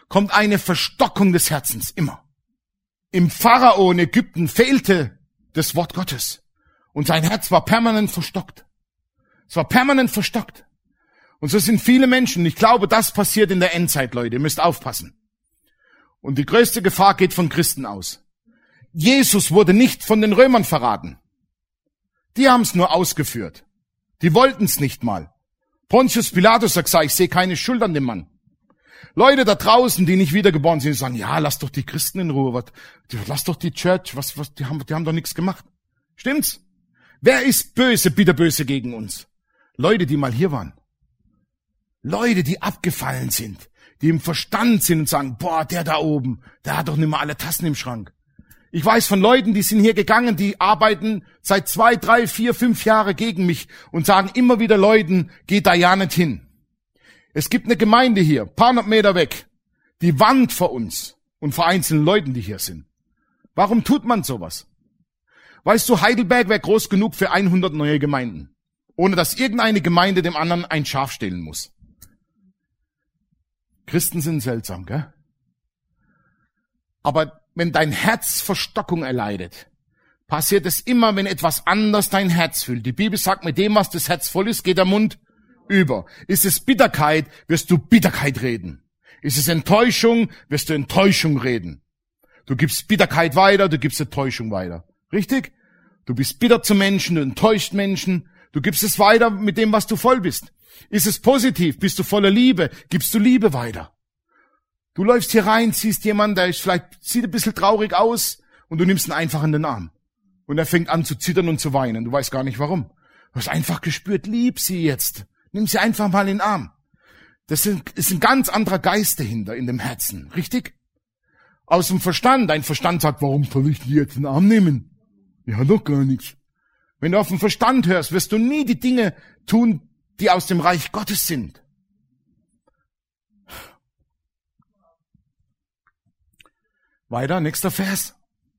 kommt eine Verstockung des Herzens, immer. Im Pharao in Ägypten fehlte das Wort Gottes. Und sein Herz war permanent verstockt. Es war permanent verstockt. Und so sind viele Menschen. Ich glaube, das passiert in der Endzeit, Leute. Ihr müsst aufpassen. Und die größte Gefahr geht von Christen aus. Jesus wurde nicht von den Römern verraten. Die haben es nur ausgeführt. Die wollten es nicht mal. Pontius Pilatus hat gesagt, ich sehe keine Schuld an dem Mann. Leute da draußen, die nicht wiedergeboren sind, sagen, ja, lass doch die Christen in Ruhe. Was, lass doch die Church, was, was, die haben, die haben doch nichts gemacht. Stimmt's? Wer ist böse, bitterböse gegen uns? Leute, die mal hier waren. Leute, die abgefallen sind, die im Verstand sind und sagen, boah, der da oben, der hat doch nicht mehr alle Tassen im Schrank. Ich weiß von Leuten, die sind hier gegangen, die arbeiten seit zwei, drei, vier, fünf Jahre gegen mich und sagen immer wieder Leuten, geht da ja nicht hin. Es gibt eine Gemeinde hier, paar hundert Meter weg, die warnt vor uns und vor einzelnen Leuten, die hier sind. Warum tut man sowas? Weißt du, Heidelberg wäre groß genug für hundert neue Gemeinden, ohne dass irgendeine Gemeinde dem anderen ein Schaf stehlen muss. Christen sind seltsam, gell? Aber wenn dein Herz Verstockung erleidet, passiert es immer, wenn etwas anders dein Herz füllt. Die Bibel sagt, mit dem, was das Herz voll ist, geht der Mund über. Ist es Bitterkeit, wirst du Bitterkeit reden. Ist es Enttäuschung, wirst du Enttäuschung reden. Du gibst Bitterkeit weiter, du gibst Enttäuschung weiter. Richtig? Du bist bitter zu Menschen, du enttäuscht Menschen, du gibst es weiter mit dem, was du voll bist. Ist es positiv, bist du voller Liebe, gibst du Liebe weiter. Du läufst hier rein, siehst jemanden, der ist vielleicht, sieht ein bisschen traurig aus und du nimmst ihn einfach in den Arm. Und er fängt an zu zittern und zu weinen. Du weißt gar nicht warum. Du hast einfach gespürt, lieb sie jetzt. Nimm sie einfach mal in den Arm. Das ist ein ganz anderer Geist dahinter in dem Herzen. Richtig? Aus dem Verstand. Dein Verstand sagt, warum soll ich die jetzt in den Arm nehmen? Die hat doch gar nichts. Wenn du auf den Verstand hörst, wirst du nie die Dinge tun, die aus dem Reich Gottes sind. Weiter, nächster Vers.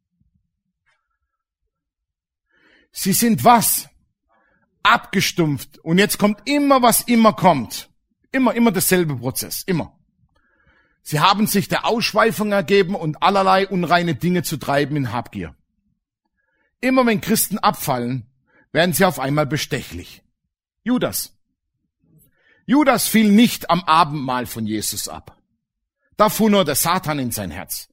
Sie sind was? Abgestumpft. Und jetzt kommt immer, was immer kommt. Immer, immer dasselbe Prozess. Immer. Sie haben sich der Ausschweifung ergeben und allerlei unreine Dinge zu treiben in Habgier. Immer wenn Christen abfallen, werden sie auf einmal bestechlich. Judas. Judas fiel nicht am Abendmahl von Jesus ab. Da fuhr nur der Satan in sein Herz.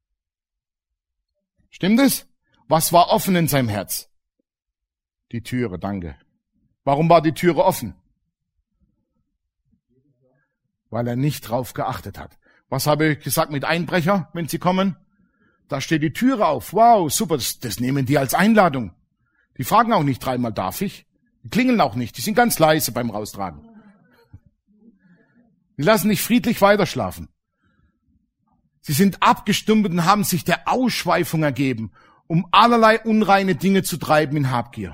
Stimmt es? Was war offen in seinem Herz? Die Türe, danke. Warum war die Türe offen? Weil er nicht drauf geachtet hat. Was habe ich gesagt mit Einbrecher, wenn sie kommen? Da steht die Türe auf. Wow, super, das, das nehmen die als Einladung. Die fragen auch nicht dreimal, darf ich? Die klingeln auch nicht, die sind ganz leise beim Raustragen. Die lassen dich friedlich weiterschlafen. Sie sind abgestumpft und haben sich der Ausschweifung ergeben, um allerlei unreine Dinge zu treiben in Habgier.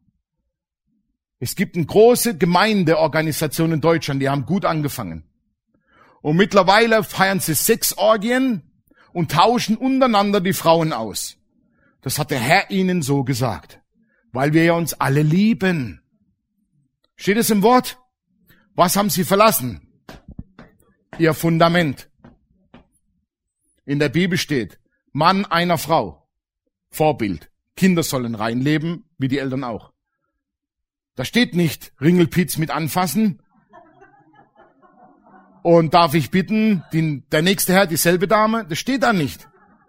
Es gibt eine große Gemeindeorganisation in Deutschland, die haben gut angefangen. Und mittlerweile feiern sie Sexorgien und tauschen untereinander die Frauen aus. Das hat der Herr ihnen so gesagt, weil wir ja uns alle lieben. Steht es im Wort? Was haben sie verlassen? Ihr Fundament. In der Bibel steht, Mann einer Frau, Vorbild. Kinder sollen rein leben, wie die Eltern auch. Da steht nicht, Ringelpiez mit anfassen. Und darf ich bitten, die, der nächste Herr, dieselbe Dame? Das steht da nicht.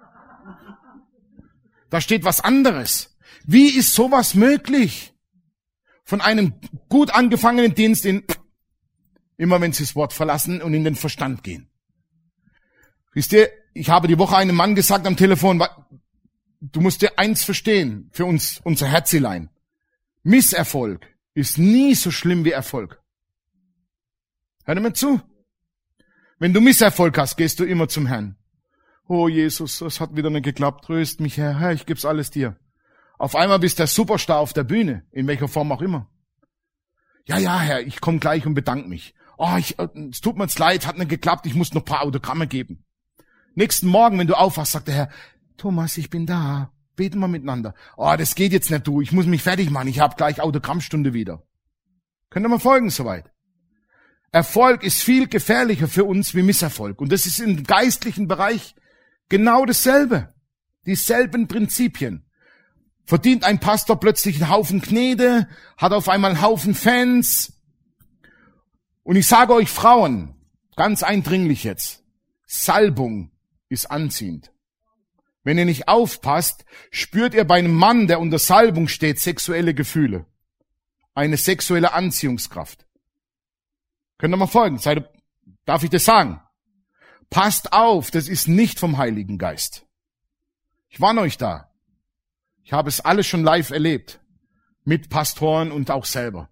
Da steht was anderes. Wie ist sowas möglich? Von einem gut angefangenen Dienst in, immer wenn sie das Wort verlassen und in den Verstand gehen. Wisst ihr, ich habe die Woche einem Mann gesagt am Telefon, du musst dir eins verstehen, für uns, unser Herzilein. Misserfolg ist nie so schlimm wie Erfolg. Hör mir zu. Wenn du Misserfolg hast, gehst du immer zum Herrn. Oh Jesus, es hat wieder nicht geklappt, tröst mich, Herr, Herr, ich geb's alles dir. Auf einmal bist der Superstar auf der Bühne, in welcher Form auch immer. Ja, ja, Herr, ich komme gleich und bedanke mich. Oh, ich, es tut mir jetzt leid, hat nicht geklappt, ich muss noch ein paar Autogramme geben. Nächsten Morgen, wenn du aufwachst, sagt der Herr, Thomas, ich bin da, beten wir miteinander. Oh, das geht jetzt nicht, du, ich muss mich fertig machen, ich habe gleich Autogrammstunde wieder. Könnt ihr mal folgen soweit? Erfolg ist viel gefährlicher für uns wie Misserfolg. Und das ist im geistlichen Bereich genau dasselbe. Dieselben Prinzipien. Verdient ein Pastor plötzlich einen Haufen Knete, hat auf einmal einen Haufen Fans. Und ich sage euch Frauen, ganz eindringlich jetzt, Salbung ist anziehend. Wenn ihr nicht aufpasst, spürt ihr bei einem Mann, der unter Salbung steht, sexuelle Gefühle. Eine sexuelle Anziehungskraft. Könnt ihr mal folgen? Seid, darf ich das sagen? Passt auf, das ist nicht vom Heiligen Geist. Ich warne euch da. Ich habe es alles schon live erlebt. Mit Pastoren und auch selber.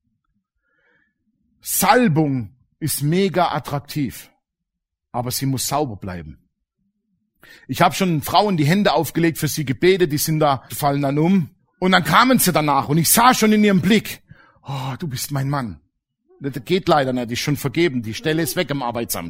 Salbung ist mega attraktiv. Aber sie muss sauber bleiben. Ich habe schon Frauen die Hände aufgelegt, für sie gebetet, die sind da, fallen dann um. Und dann kamen sie danach und ich sah schon in ihrem Blick, oh, du bist mein Mann. Das geht leider nicht, ist schon vergeben, die Stelle ist weg im Arbeitsamt.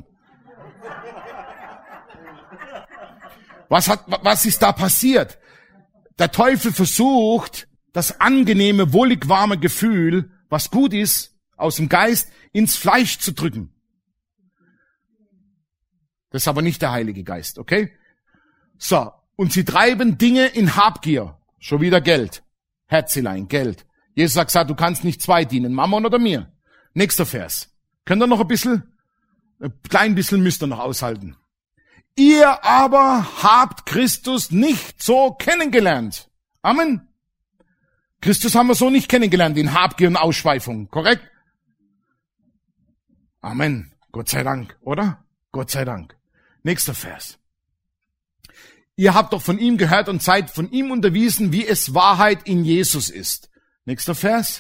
Was hat, was ist da passiert? Der Teufel versucht, das angenehme, wohlig warme Gefühl, was gut ist, aus dem Geist ins Fleisch zu drücken. Das ist aber nicht der Heilige Geist, okay? So, und sie treiben Dinge in Habgier. Schon wieder Geld. Herzilein, Geld. Jesus hat gesagt, du kannst nicht zwei dienen, Mammon oder mir. Nächster Vers. Könnt ihr noch ein bisschen? Ein klein bisschen müsst ihr noch aushalten. Ihr aber habt Christus nicht so kennengelernt. Amen. Christus haben wir so nicht kennengelernt, in Habgier und Ausschweifung. Korrekt? Amen. Gott sei Dank, oder? Gott sei Dank. Nächster Vers. Ihr habt doch von ihm gehört und seid von ihm unterwiesen, wie es Wahrheit in Jesus ist. Nächster Vers.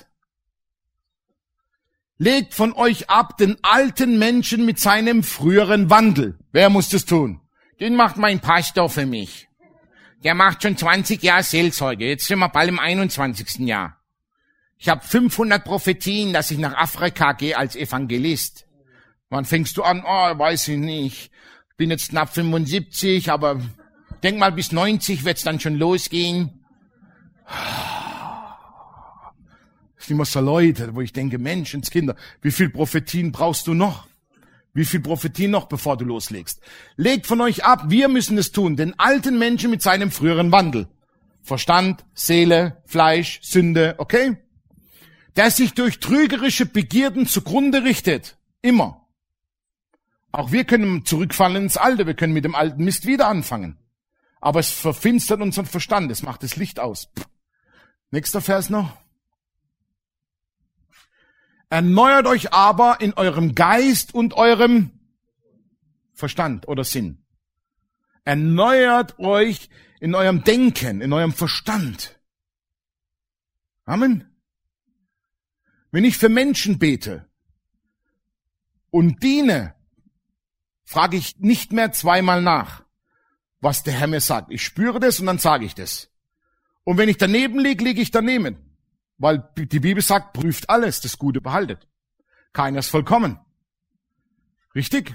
Legt von euch ab den alten Menschen mit seinem früheren Wandel. Wer muss das tun? Den macht mein Pastor für mich. Der macht schon zwanzig Jahre Seelsorge. Jetzt sind wir bald im einundzwanzigsten Jahr. Ich habe fünfhundert Prophetien, dass ich nach Afrika gehe als Evangelist. Wann fängst du an? Oh, weiß ich nicht. Bin jetzt knapp fünfundsiebzig, aber denk mal, bis neunzig wird's dann schon losgehen. Das sind immer so Leute, wo ich denke, Menschenskinder, wie viel Prophetien brauchst du noch? Wie viel Prophetien noch, bevor du loslegst? Legt von euch ab, wir müssen es tun, den alten Menschen mit seinem früheren Wandel. Verstand, Seele, Fleisch, Sünde, okay? Der sich durch trügerische Begierden zugrunde richtet. Immer. Auch wir können zurückfallen ins Alte, wir können mit dem alten Mist wieder anfangen. Aber es verfinstert unseren Verstand, es macht das Licht aus. Pff. Nächster Vers noch. Erneuert euch aber in eurem Geist und eurem Verstand oder Sinn. Erneuert euch in eurem Denken, in eurem Verstand. Amen. Wenn ich für Menschen bete und diene, frage ich nicht mehr zweimal nach, was der Herr mir sagt. Ich spüre das und dann sage ich das. Und wenn ich daneben liege, liege ich daneben. Weil die Bibel sagt, prüft alles, das Gute behaltet. Keiner ist vollkommen. Richtig?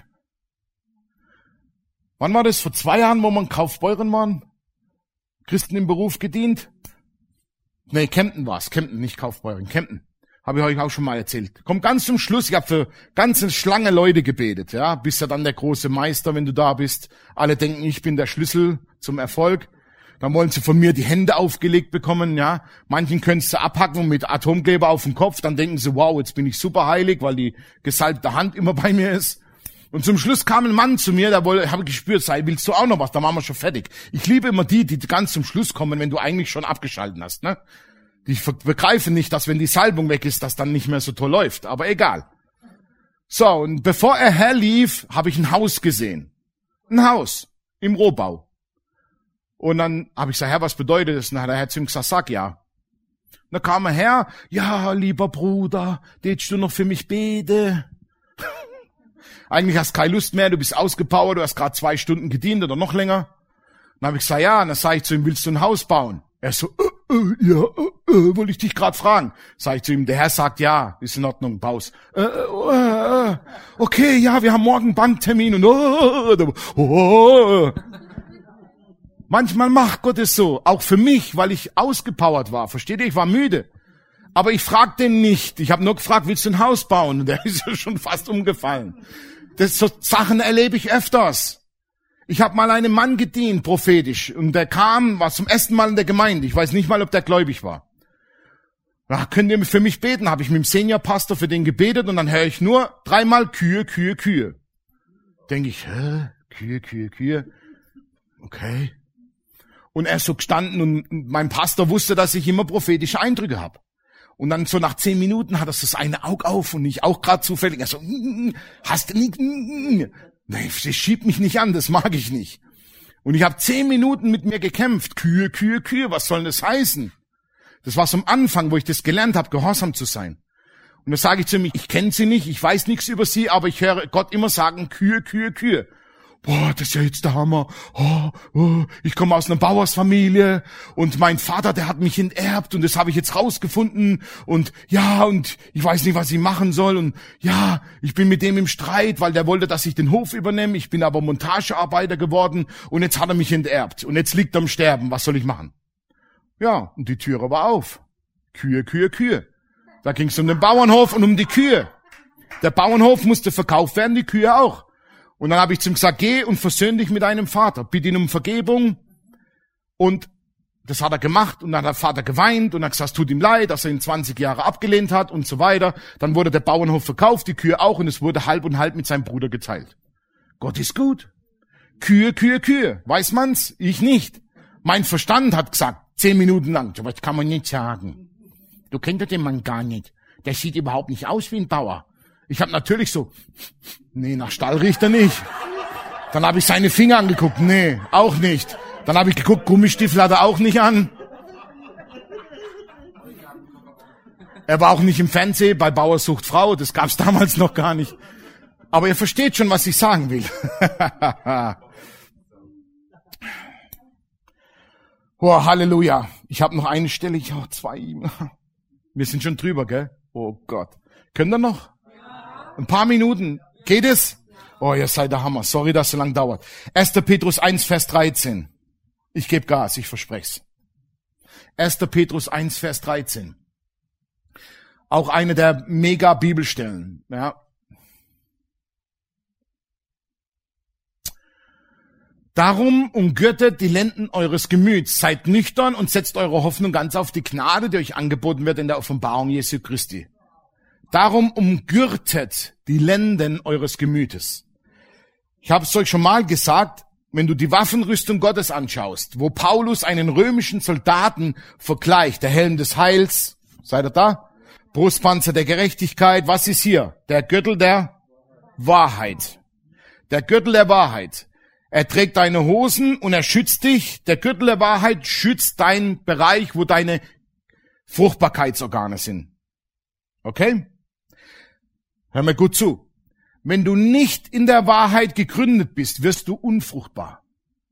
Wann war das? Vor zwei Jahren, wo wir in Kaufbeuren waren? Christen im Beruf gedient? Nee, Kempten war's. Kempten, nicht Kaufbeuren. Kempten. Habe ich euch auch schon mal erzählt. Kommt ganz zum Schluss. Ich habe für ganze Schlange Leute gebetet. Ja, bist ja dann der große Meister, wenn du da bist. Alle denken, ich bin der Schlüssel zum Erfolg. Dann wollen sie von mir die Hände aufgelegt bekommen, ja. Manchen können sie abhacken mit Atomkleber auf dem Kopf. Dann denken sie, wow, jetzt bin ich super heilig, weil die gesalbte Hand immer bei mir ist. Und zum Schluss kam ein Mann zu mir, der wollte, habe gespürt, sei, willst du auch noch was? Da machen wir schon fertig. Ich liebe immer die, die ganz zum Schluss kommen, wenn du eigentlich schon abgeschalten hast, ne? Die begreifen nicht, dass wenn die Salbung weg ist, das dann nicht mehr so toll läuft. Aber egal. So, und bevor er herlief, habe ich ein Haus gesehen. Ein Haus im Rohbau. Und dann habe ich gesagt, Herr, was bedeutet das? Und dann hat der Herr zu ihm gesagt, sag ja. Und dann kam er her, ja, lieber Bruder, tätst du noch für mich bete? Eigentlich hast du keine Lust mehr, du bist ausgepowert, du hast gerade zwei Stunden gedient oder noch länger. Dann habe ich gesagt, ja, und dann sage ich zu ihm, willst du ein Haus bauen? Er so, äh, äh, ja, äh, äh, wollte ich dich gerade fragen. Sag ich zu ihm, der Herr sagt ja, ist in Ordnung, baus. Äh, äh, äh, okay, ja, wir haben morgen Banktermin und oh, oh, oh. Manchmal macht Gott es so, auch für mich, weil ich ausgepowert war. Versteht ihr? Ich war müde. Aber ich fragte den nicht. Ich habe nur gefragt, willst du ein Haus bauen? Und der ist ja schon fast umgefallen. Das, so Sachen erlebe ich öfters. Ich habe mal einem Mann gedient, prophetisch. Und der kam, war zum ersten Mal in der Gemeinde. Ich weiß nicht mal, ob der gläubig war. Na, könnt ihr für mich beten? Habe ich mit dem Seniorpastor für den gebetet und dann höre ich nur dreimal Kühe, Kühe, Kühe. Denke ich, hä? Kühe, Kühe, Kühe. Okay. Und er ist so gestanden und mein Pastor wusste, dass ich immer prophetische Eindrücke habe. Und dann so nach zehn Minuten hat er so das eine Auge auf und ich auch gerade zufällig. Er so, hast du nicht? Nee, das schiebt mich nicht an, das mag ich nicht. Und ich habe zehn Minuten mit mir gekämpft. Kühe, Kühe, Kühe, was soll das heißen? Das war so am Anfang, wo ich das gelernt habe, gehorsam zu sein. Und da sage ich zu ihm, ich kenne sie nicht, ich weiß nichts über sie, aber ich höre Gott immer sagen, Kühe, Kühe, Kühe. Boah, das ist ja jetzt der Hammer. Oh, oh, ich komme aus einer Bauersfamilie und mein Vater, der hat mich enterbt und das habe ich jetzt rausgefunden und ja, und ich weiß nicht, was ich machen soll und ja, ich bin mit dem im Streit, weil der wollte, dass ich den Hof übernehme. Ich bin aber Montagearbeiter geworden und jetzt hat er mich enterbt und jetzt liegt er am Sterben. Was soll ich machen? Ja, und die Türe war auf. Kühe, Kühe, Kühe. Da ging es um den Bauernhof und um die Kühe. Der Bauernhof musste verkauft werden, die Kühe auch. Und dann habe ich zu ihm gesagt, geh und versöhn dich mit deinem Vater. Bitte ihn um Vergebung. Und das hat er gemacht. Und dann hat der Vater geweint und hat gesagt, es tut ihm leid, dass er ihn zwanzig Jahre abgelehnt hat und so weiter. Dann wurde der Bauernhof verkauft, die Kühe auch. Und es wurde halb und halb mit seinem Bruder geteilt. Gott ist gut. Kühe, Kühe, Kühe. Weiß man's? Ich nicht. Mein Verstand hat gesagt, zehn Minuten lang, so was kann man nicht sagen. Du kennst den Mann gar nicht. Der sieht überhaupt nicht aus wie ein Bauer. Ich habe natürlich so, nee, nach Stall riecht er nicht. Dann habe ich seine Finger angeguckt, nee, auch nicht. Dann habe ich geguckt, Gummistiefel hat er auch nicht an. Er war auch nicht im Fernsehen bei Bauer sucht Frau, das gab's damals noch gar nicht. Aber ihr versteht schon, was ich sagen will. Oh, Halleluja. Ich habe noch eine Stelle, ich habe zwei. Wir sind schon drüber, gell? Oh Gott. Könnt ihr noch? Ein paar Minuten. Geht es? Oh, ihr seid der Hammer. Sorry, dass es so lang dauert. erster Petrus eins, Vers dreizehn. Ich gebe Gas, ich verspreche es. erster Petrus eins, Vers dreizehn. Auch eine der Mega-Bibelstellen. Ja. Darum umgürtet die Lenden eures Gemüts, seid nüchtern und setzt eure Hoffnung ganz auf die Gnade, die euch angeboten wird in der Offenbarung Jesu Christi. Darum umgürtet die Lenden eures Gemütes. Ich habe es euch schon mal gesagt, wenn du die Waffenrüstung Gottes anschaust, wo Paulus einen römischen Soldaten vergleicht, der Helm des Heils, seid ihr da? Brustpanzer der Gerechtigkeit, was ist hier? Der Gürtel der Wahrheit. Der Gürtel der Wahrheit. Er trägt deine Hosen und er schützt dich. Der Gürtel der Wahrheit schützt deinen Bereich, wo deine Fruchtbarkeitsorgane sind. Okay? Hör mir gut zu. Wenn du nicht in der Wahrheit gegründet bist, wirst du unfruchtbar.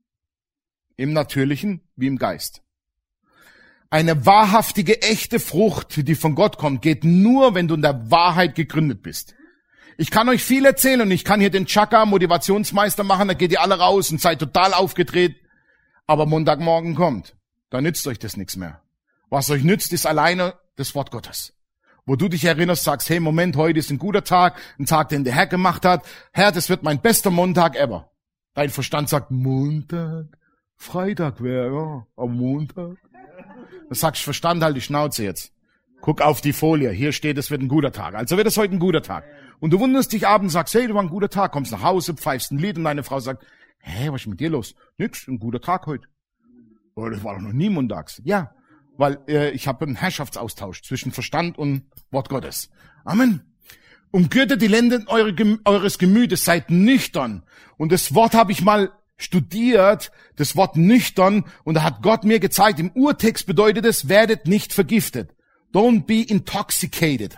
Im Natürlichen wie im Geist. Eine wahrhaftige, echte Frucht, die von Gott kommt, geht nur, wenn du in der Wahrheit gegründet bist. Ich kann euch viel erzählen und ich kann hier den Chaka Motivationsmeister machen, da geht ihr alle raus und seid total aufgedreht. Aber Montagmorgen kommt, da nützt euch das nichts mehr. Was euch nützt, ist alleine das Wort Gottes. Wo du dich erinnerst, sagst, hey, Moment, heute ist ein guter Tag, ein Tag, den der Herr gemacht hat. Herr, das wird mein bester Montag ever. Dein Verstand sagt, Montag, Freitag wäre, ja, am Montag. Da sagst du, Verstand, halt die Schnauze jetzt. Guck auf die Folie, hier steht, es wird ein guter Tag. Also wird es heute ein guter Tag. Und du wunderst dich abends, sagst, hey, du war ein guter Tag, kommst nach Hause, pfeifst ein Lied und deine Frau sagt, hä, was ist mit dir los? Nix, ein guter Tag heute. Oh, das war doch noch nie montags. Ja, weil äh, ich habe einen Herrschaftsaustausch zwischen Verstand und Wort Gottes. Amen. Umgürtet die Lenden eure, eures Gemütes, seid nüchtern. Und das Wort habe ich mal studiert, das Wort nüchtern, und da hat Gott mir gezeigt, im Urtext bedeutet es, werdet nicht vergiftet. Don't be intoxicated.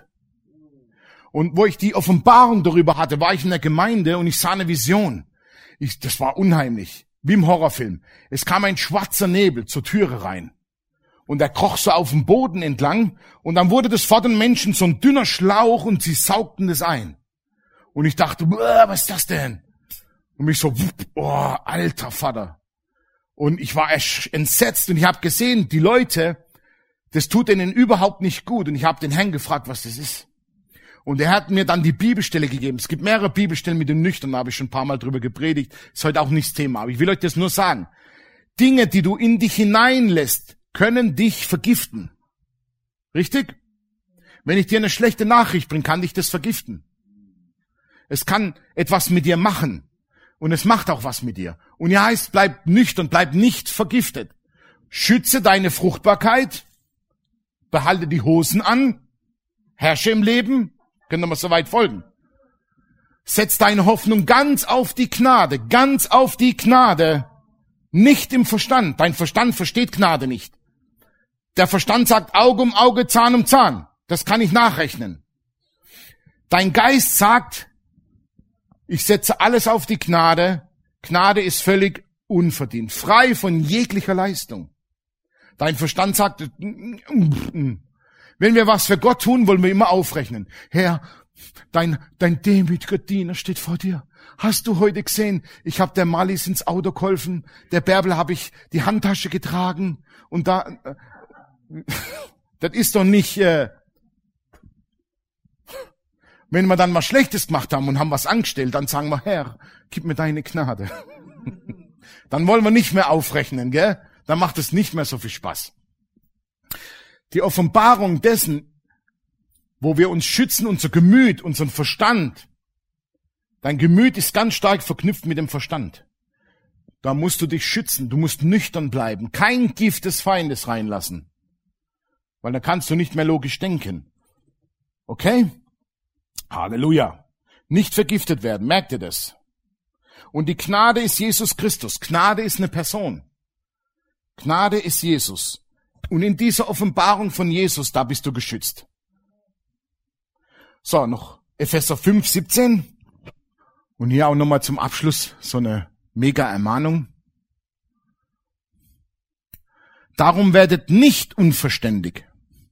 Und wo ich die Offenbarung darüber hatte, war ich in der Gemeinde und ich sah eine Vision. Ich, das war unheimlich, wie im Horrorfilm. Es kam ein schwarzer Nebel zur Türe rein. Und er kroch so auf dem Boden entlang. Und dann wurde das vor den Menschen so ein dünner Schlauch und sie saugten das ein. Und ich dachte, was ist das denn? Und mich so, oh, alter Vater. Und ich war entsetzt und ich habe gesehen, die Leute, Das tut denen überhaupt nicht gut. Und ich habe den Herrn gefragt, was das ist. Und er hat mir dann die Bibelstelle gegeben. Es gibt mehrere Bibelstellen mit dem Nüchtern, da habe ich schon ein paar Mal drüber gepredigt. Ist heute auch nicht das Thema. Aber ich will euch das nur sagen. Dinge, die du in dich hineinlässt, können dich vergiften. Richtig? Wenn ich dir eine schlechte Nachricht bringe, kann dich das vergiften. Es kann etwas mit dir machen. Und es macht auch was mit dir. Und hier heißt, bleib nüchtern, bleib nicht vergiftet. Schütze deine Fruchtbarkeit. Behalte die Hosen an. Herrsche im Leben. Können wir mal so weit folgen. Setz deine Hoffnung ganz auf die Gnade. Ganz auf die Gnade. Nicht im Verstand. Dein Verstand versteht Gnade nicht. Der Verstand sagt Auge um Auge, Zahn um Zahn. Das kann ich nachrechnen. Dein Geist sagt, ich setze alles auf die Gnade. Gnade ist völlig unverdient. Frei von jeglicher Leistung. Dein Verstand sagt, wenn wir was für Gott tun, wollen wir immer aufrechnen. Herr, dein, dein demütiger Diener steht vor dir. Hast du heute gesehen, ich habe der Malis ins Auto geholfen, der Bärbel habe ich die Handtasche getragen und da, äh, das ist doch nicht, äh, wenn wir dann mal Schlechtes gemacht haben und haben was angestellt, dann sagen wir, Herr, gib mir deine Gnade. Dann wollen wir nicht mehr aufrechnen, gell? Dann macht es nicht mehr so viel Spaß. Die Offenbarung dessen, wo wir uns schützen, unser Gemüt, unseren Verstand. Dein Gemüt ist ganz stark verknüpft mit dem Verstand. Da musst du dich schützen, du musst nüchtern bleiben, kein Gift des Feindes reinlassen. Weil da kannst du nicht mehr logisch denken. Okay? Halleluja. Nicht vergiftet werden, merkt ihr das? Und die Gnade ist Jesus Christus. Gnade ist eine Person. Gnade ist Jesus. Und in dieser Offenbarung von Jesus, da bist du geschützt. So, noch Epheser fünf, siebzehn. Und hier auch nochmal zum Abschluss so eine mega Ermahnung. Darum werdet nicht unverständig.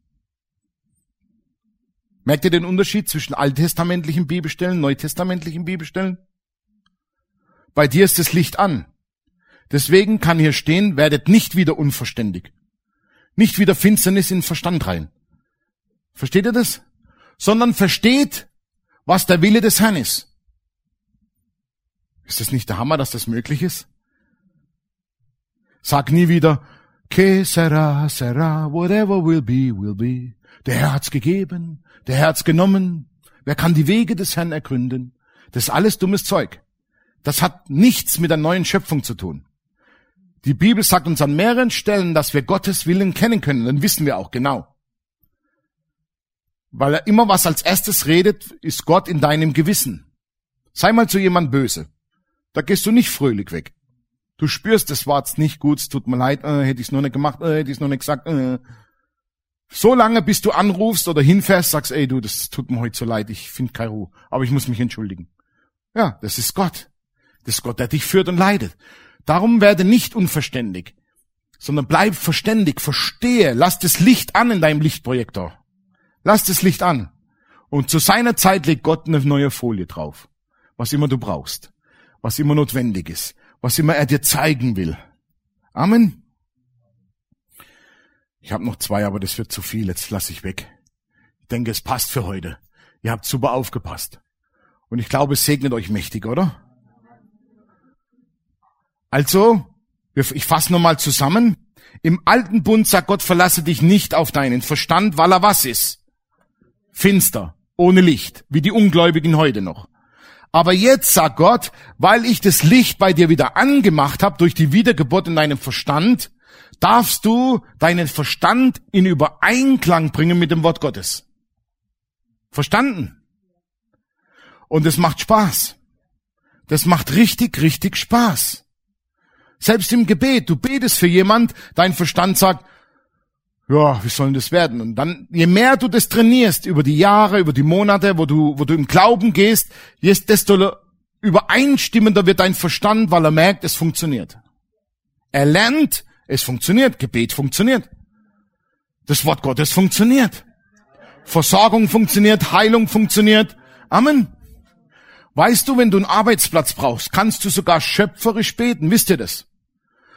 Merkt ihr den Unterschied zwischen alttestamentlichen Bibelstellen, neutestamentlichen Bibelstellen? Bei dir ist das Licht an. Deswegen kann hier stehen, werdet nicht wieder unverständig. Nicht wieder Finsternis in den Verstand rein. Versteht ihr das? Sondern versteht, was der Wille des Herrn ist. Ist das nicht der Hammer, dass das möglich ist? Sag nie wieder, que sera, sera, whatever will be, will be. Der Herr hat's gegeben, der Herr hat's genommen. Wer kann die Wege des Herrn ergründen? Das ist alles dummes Zeug. Das hat nichts mit der neuen Schöpfung zu tun. Die Bibel sagt uns an mehreren Stellen, dass wir Gottes Willen kennen können. Dann wissen wir auch genau. Weil er immer was als erstes redet, ist Gott in deinem Gewissen. Sei mal zu jemandem böse. Da gehst du nicht fröhlich weg. Du spürst, das war jetzt nicht gut, es tut mir leid, äh, hätte ich es noch nicht gemacht, äh, hätte ich es noch nicht gesagt. Äh. So lange, bis du anrufst oder hinfährst, sagst, ey du, das tut mir heute so leid, ich finde keine Ruhe, aber ich muss mich entschuldigen. Ja, das ist Gott. Das ist Gott, der dich führt und leidet. Darum werde nicht unverständig, sondern bleib verständig, verstehe, lass das Licht an in deinem Lichtprojektor. Lass das Licht an. Und zu seiner Zeit legt Gott eine neue Folie drauf. Was immer du brauchst. Was immer notwendig ist. Was immer er dir zeigen will. Amen. Ich habe noch zwei, aber das wird zu viel. Jetzt lasse ich weg. Ich denke, es passt für heute. Ihr habt super aufgepasst. Und ich glaube, es segnet euch mächtig, oder? Also, ich fasse nochmal zusammen. Im alten Bund sagt Gott, verlasse dich nicht auf deinen Verstand, weil er was ist? Finster, ohne Licht, wie die Ungläubigen heute noch. Aber jetzt sagt Gott, weil ich das Licht bei dir wieder angemacht habe, durch die Wiedergeburt in deinem Verstand, darfst du deinen Verstand in Übereinklang bringen mit dem Wort Gottes. Verstanden? Und es macht Spaß. Das macht richtig, richtig Spaß. Selbst im Gebet, du betest für jemand, dein Verstand sagt, ja, wie soll denn das werden? Und dann, je mehr du das trainierst, über die Jahre, über die Monate, wo du, wo du im Glauben gehst, desto übereinstimmender wird dein Verstand, weil er merkt, es funktioniert. Er lernt, es funktioniert, Gebet funktioniert. Das Wort Gottes funktioniert. Versorgung funktioniert, Heilung funktioniert. Amen. Weißt du, wenn du einen Arbeitsplatz brauchst, kannst du sogar schöpferisch beten, wisst ihr das?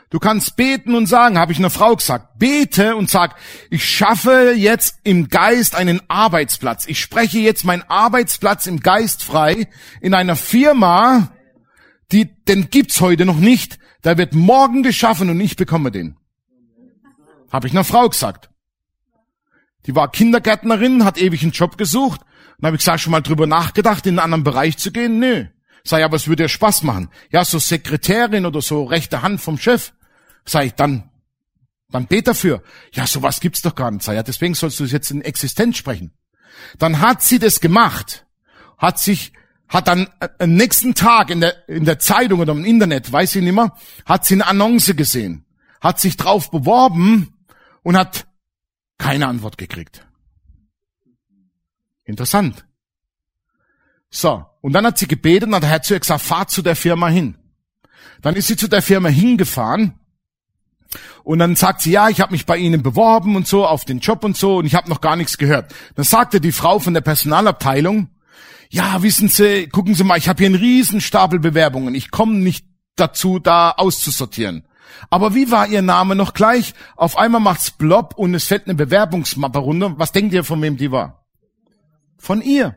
Du kannst beten und sagen, habe ich einer Frau gesagt, bete und sag, ich schaffe jetzt im Geist einen Arbeitsplatz. Ich spreche jetzt meinen Arbeitsplatz im Geist frei in einer Firma, die, den gibt's heute noch nicht. Der wird morgen geschaffen und ich bekomme den. Habe ich einer Frau gesagt. Die war Kindergärtnerin, hat ewig einen Job gesucht. Dann habe ich gesagt, schon mal drüber nachgedacht, in einen anderen Bereich zu gehen? Nö. Sag ich, aber es würde ja Spaß machen. Ja, so Sekretärin oder so rechte Hand vom Chef. Sag ich, dann, dann bet dafür. Ja, sowas gibt's doch gar nicht. Sag ich, ja, deswegen sollst du jetzt in Existenz sprechen. Dann hat sie das gemacht. Hat sich, hat dann am nächsten Tag in der, in der Zeitung oder im Internet, weiß ich nicht mehr, hat sie eine Annonce gesehen. Hat sich drauf beworben und hat keine Antwort gekriegt. Interessant. So. Und dann hat sie gebetet und hat der Herr zu ihr gesagt, fahr zu der Firma hin. Dann ist sie zu der Firma hingefahren. Und dann sagt sie, ja, ich habe mich bei Ihnen beworben und so, auf den Job und so, und ich habe noch gar nichts gehört. Dann sagte die Frau von der Personalabteilung, ja, wissen Sie, gucken Sie mal, ich habe hier einen riesen Stapel Bewerbungen. Ich komme nicht dazu, da auszusortieren. Aber wie war Ihr Name noch gleich? Auf einmal macht's plopp und es fällt eine Bewerbungsmappe runter. Was denkt ihr, von wem die war? Von ihr.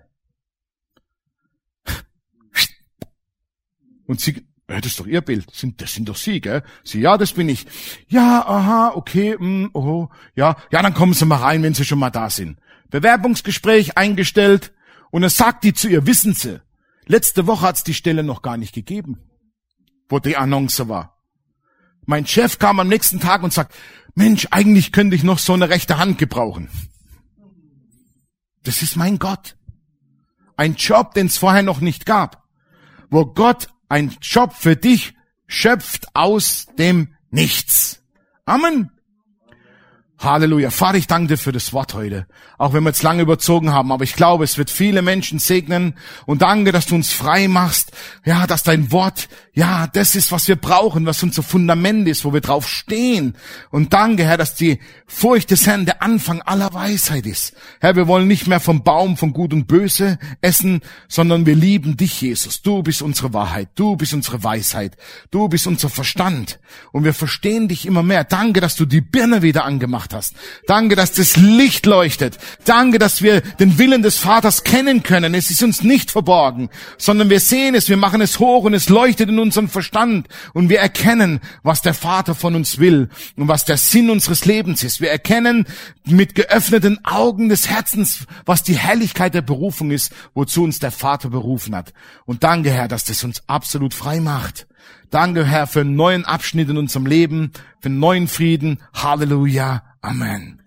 Und sie, ja, das ist doch Ihr Bild. Das sind, das sind doch Sie, gell? Sie, ja, das bin ich. Ja, aha, okay, mm, oh, ja, ja, dann kommen Sie mal rein, wenn Sie schon mal da sind. Bewerbungsgespräch eingestellt. Und dann sagt die zu ihr, wissen Sie, letzte Woche hat's die Stelle noch gar nicht gegeben, wo die Annonce war. Mein Chef kam am nächsten Tag und sagt, Mensch, eigentlich könnte ich noch so eine rechte Hand gebrauchen. Das ist mein Gott. Ein Job, den es vorher noch nicht gab. Wo Gott ein Job für dich schöpft aus dem Nichts. Amen. Halleluja. Vater, ich danke dir für das Wort heute. Auch wenn wir jetzt lange überzogen haben, aber ich glaube, es wird viele Menschen segnen. Und danke, dass du uns frei machst. Ja, dass dein Wort, ja, das ist, was wir brauchen, was unser Fundament ist, wo wir drauf stehen. Und danke, Herr, dass die Furcht des Herrn der Anfang aller Weisheit ist. Herr, wir wollen nicht mehr vom Baum von Gut und Böse essen, sondern wir lieben dich, Jesus. Du bist unsere Wahrheit. Du bist unsere Weisheit. Du bist unser Verstand. Und wir verstehen dich immer mehr. Danke, dass du die Birne wieder angemacht hast. Danke, dass das Licht leuchtet. Danke, dass wir den Willen des Vaters kennen können. Es ist uns nicht verborgen, sondern wir sehen es, wir machen es hoch und es leuchtet in unserem Verstand und wir erkennen, was der Vater von uns will und was der Sinn unseres Lebens ist. Wir erkennen mit geöffneten Augen des Herzens, was die Herrlichkeit der Berufung ist, wozu uns der Vater berufen hat. Und danke, Herr, dass das uns absolut frei macht. Danke, Herr, für einen neuen Abschnitt in unserem Leben, für einen neuen Frieden. Halleluja. Amen.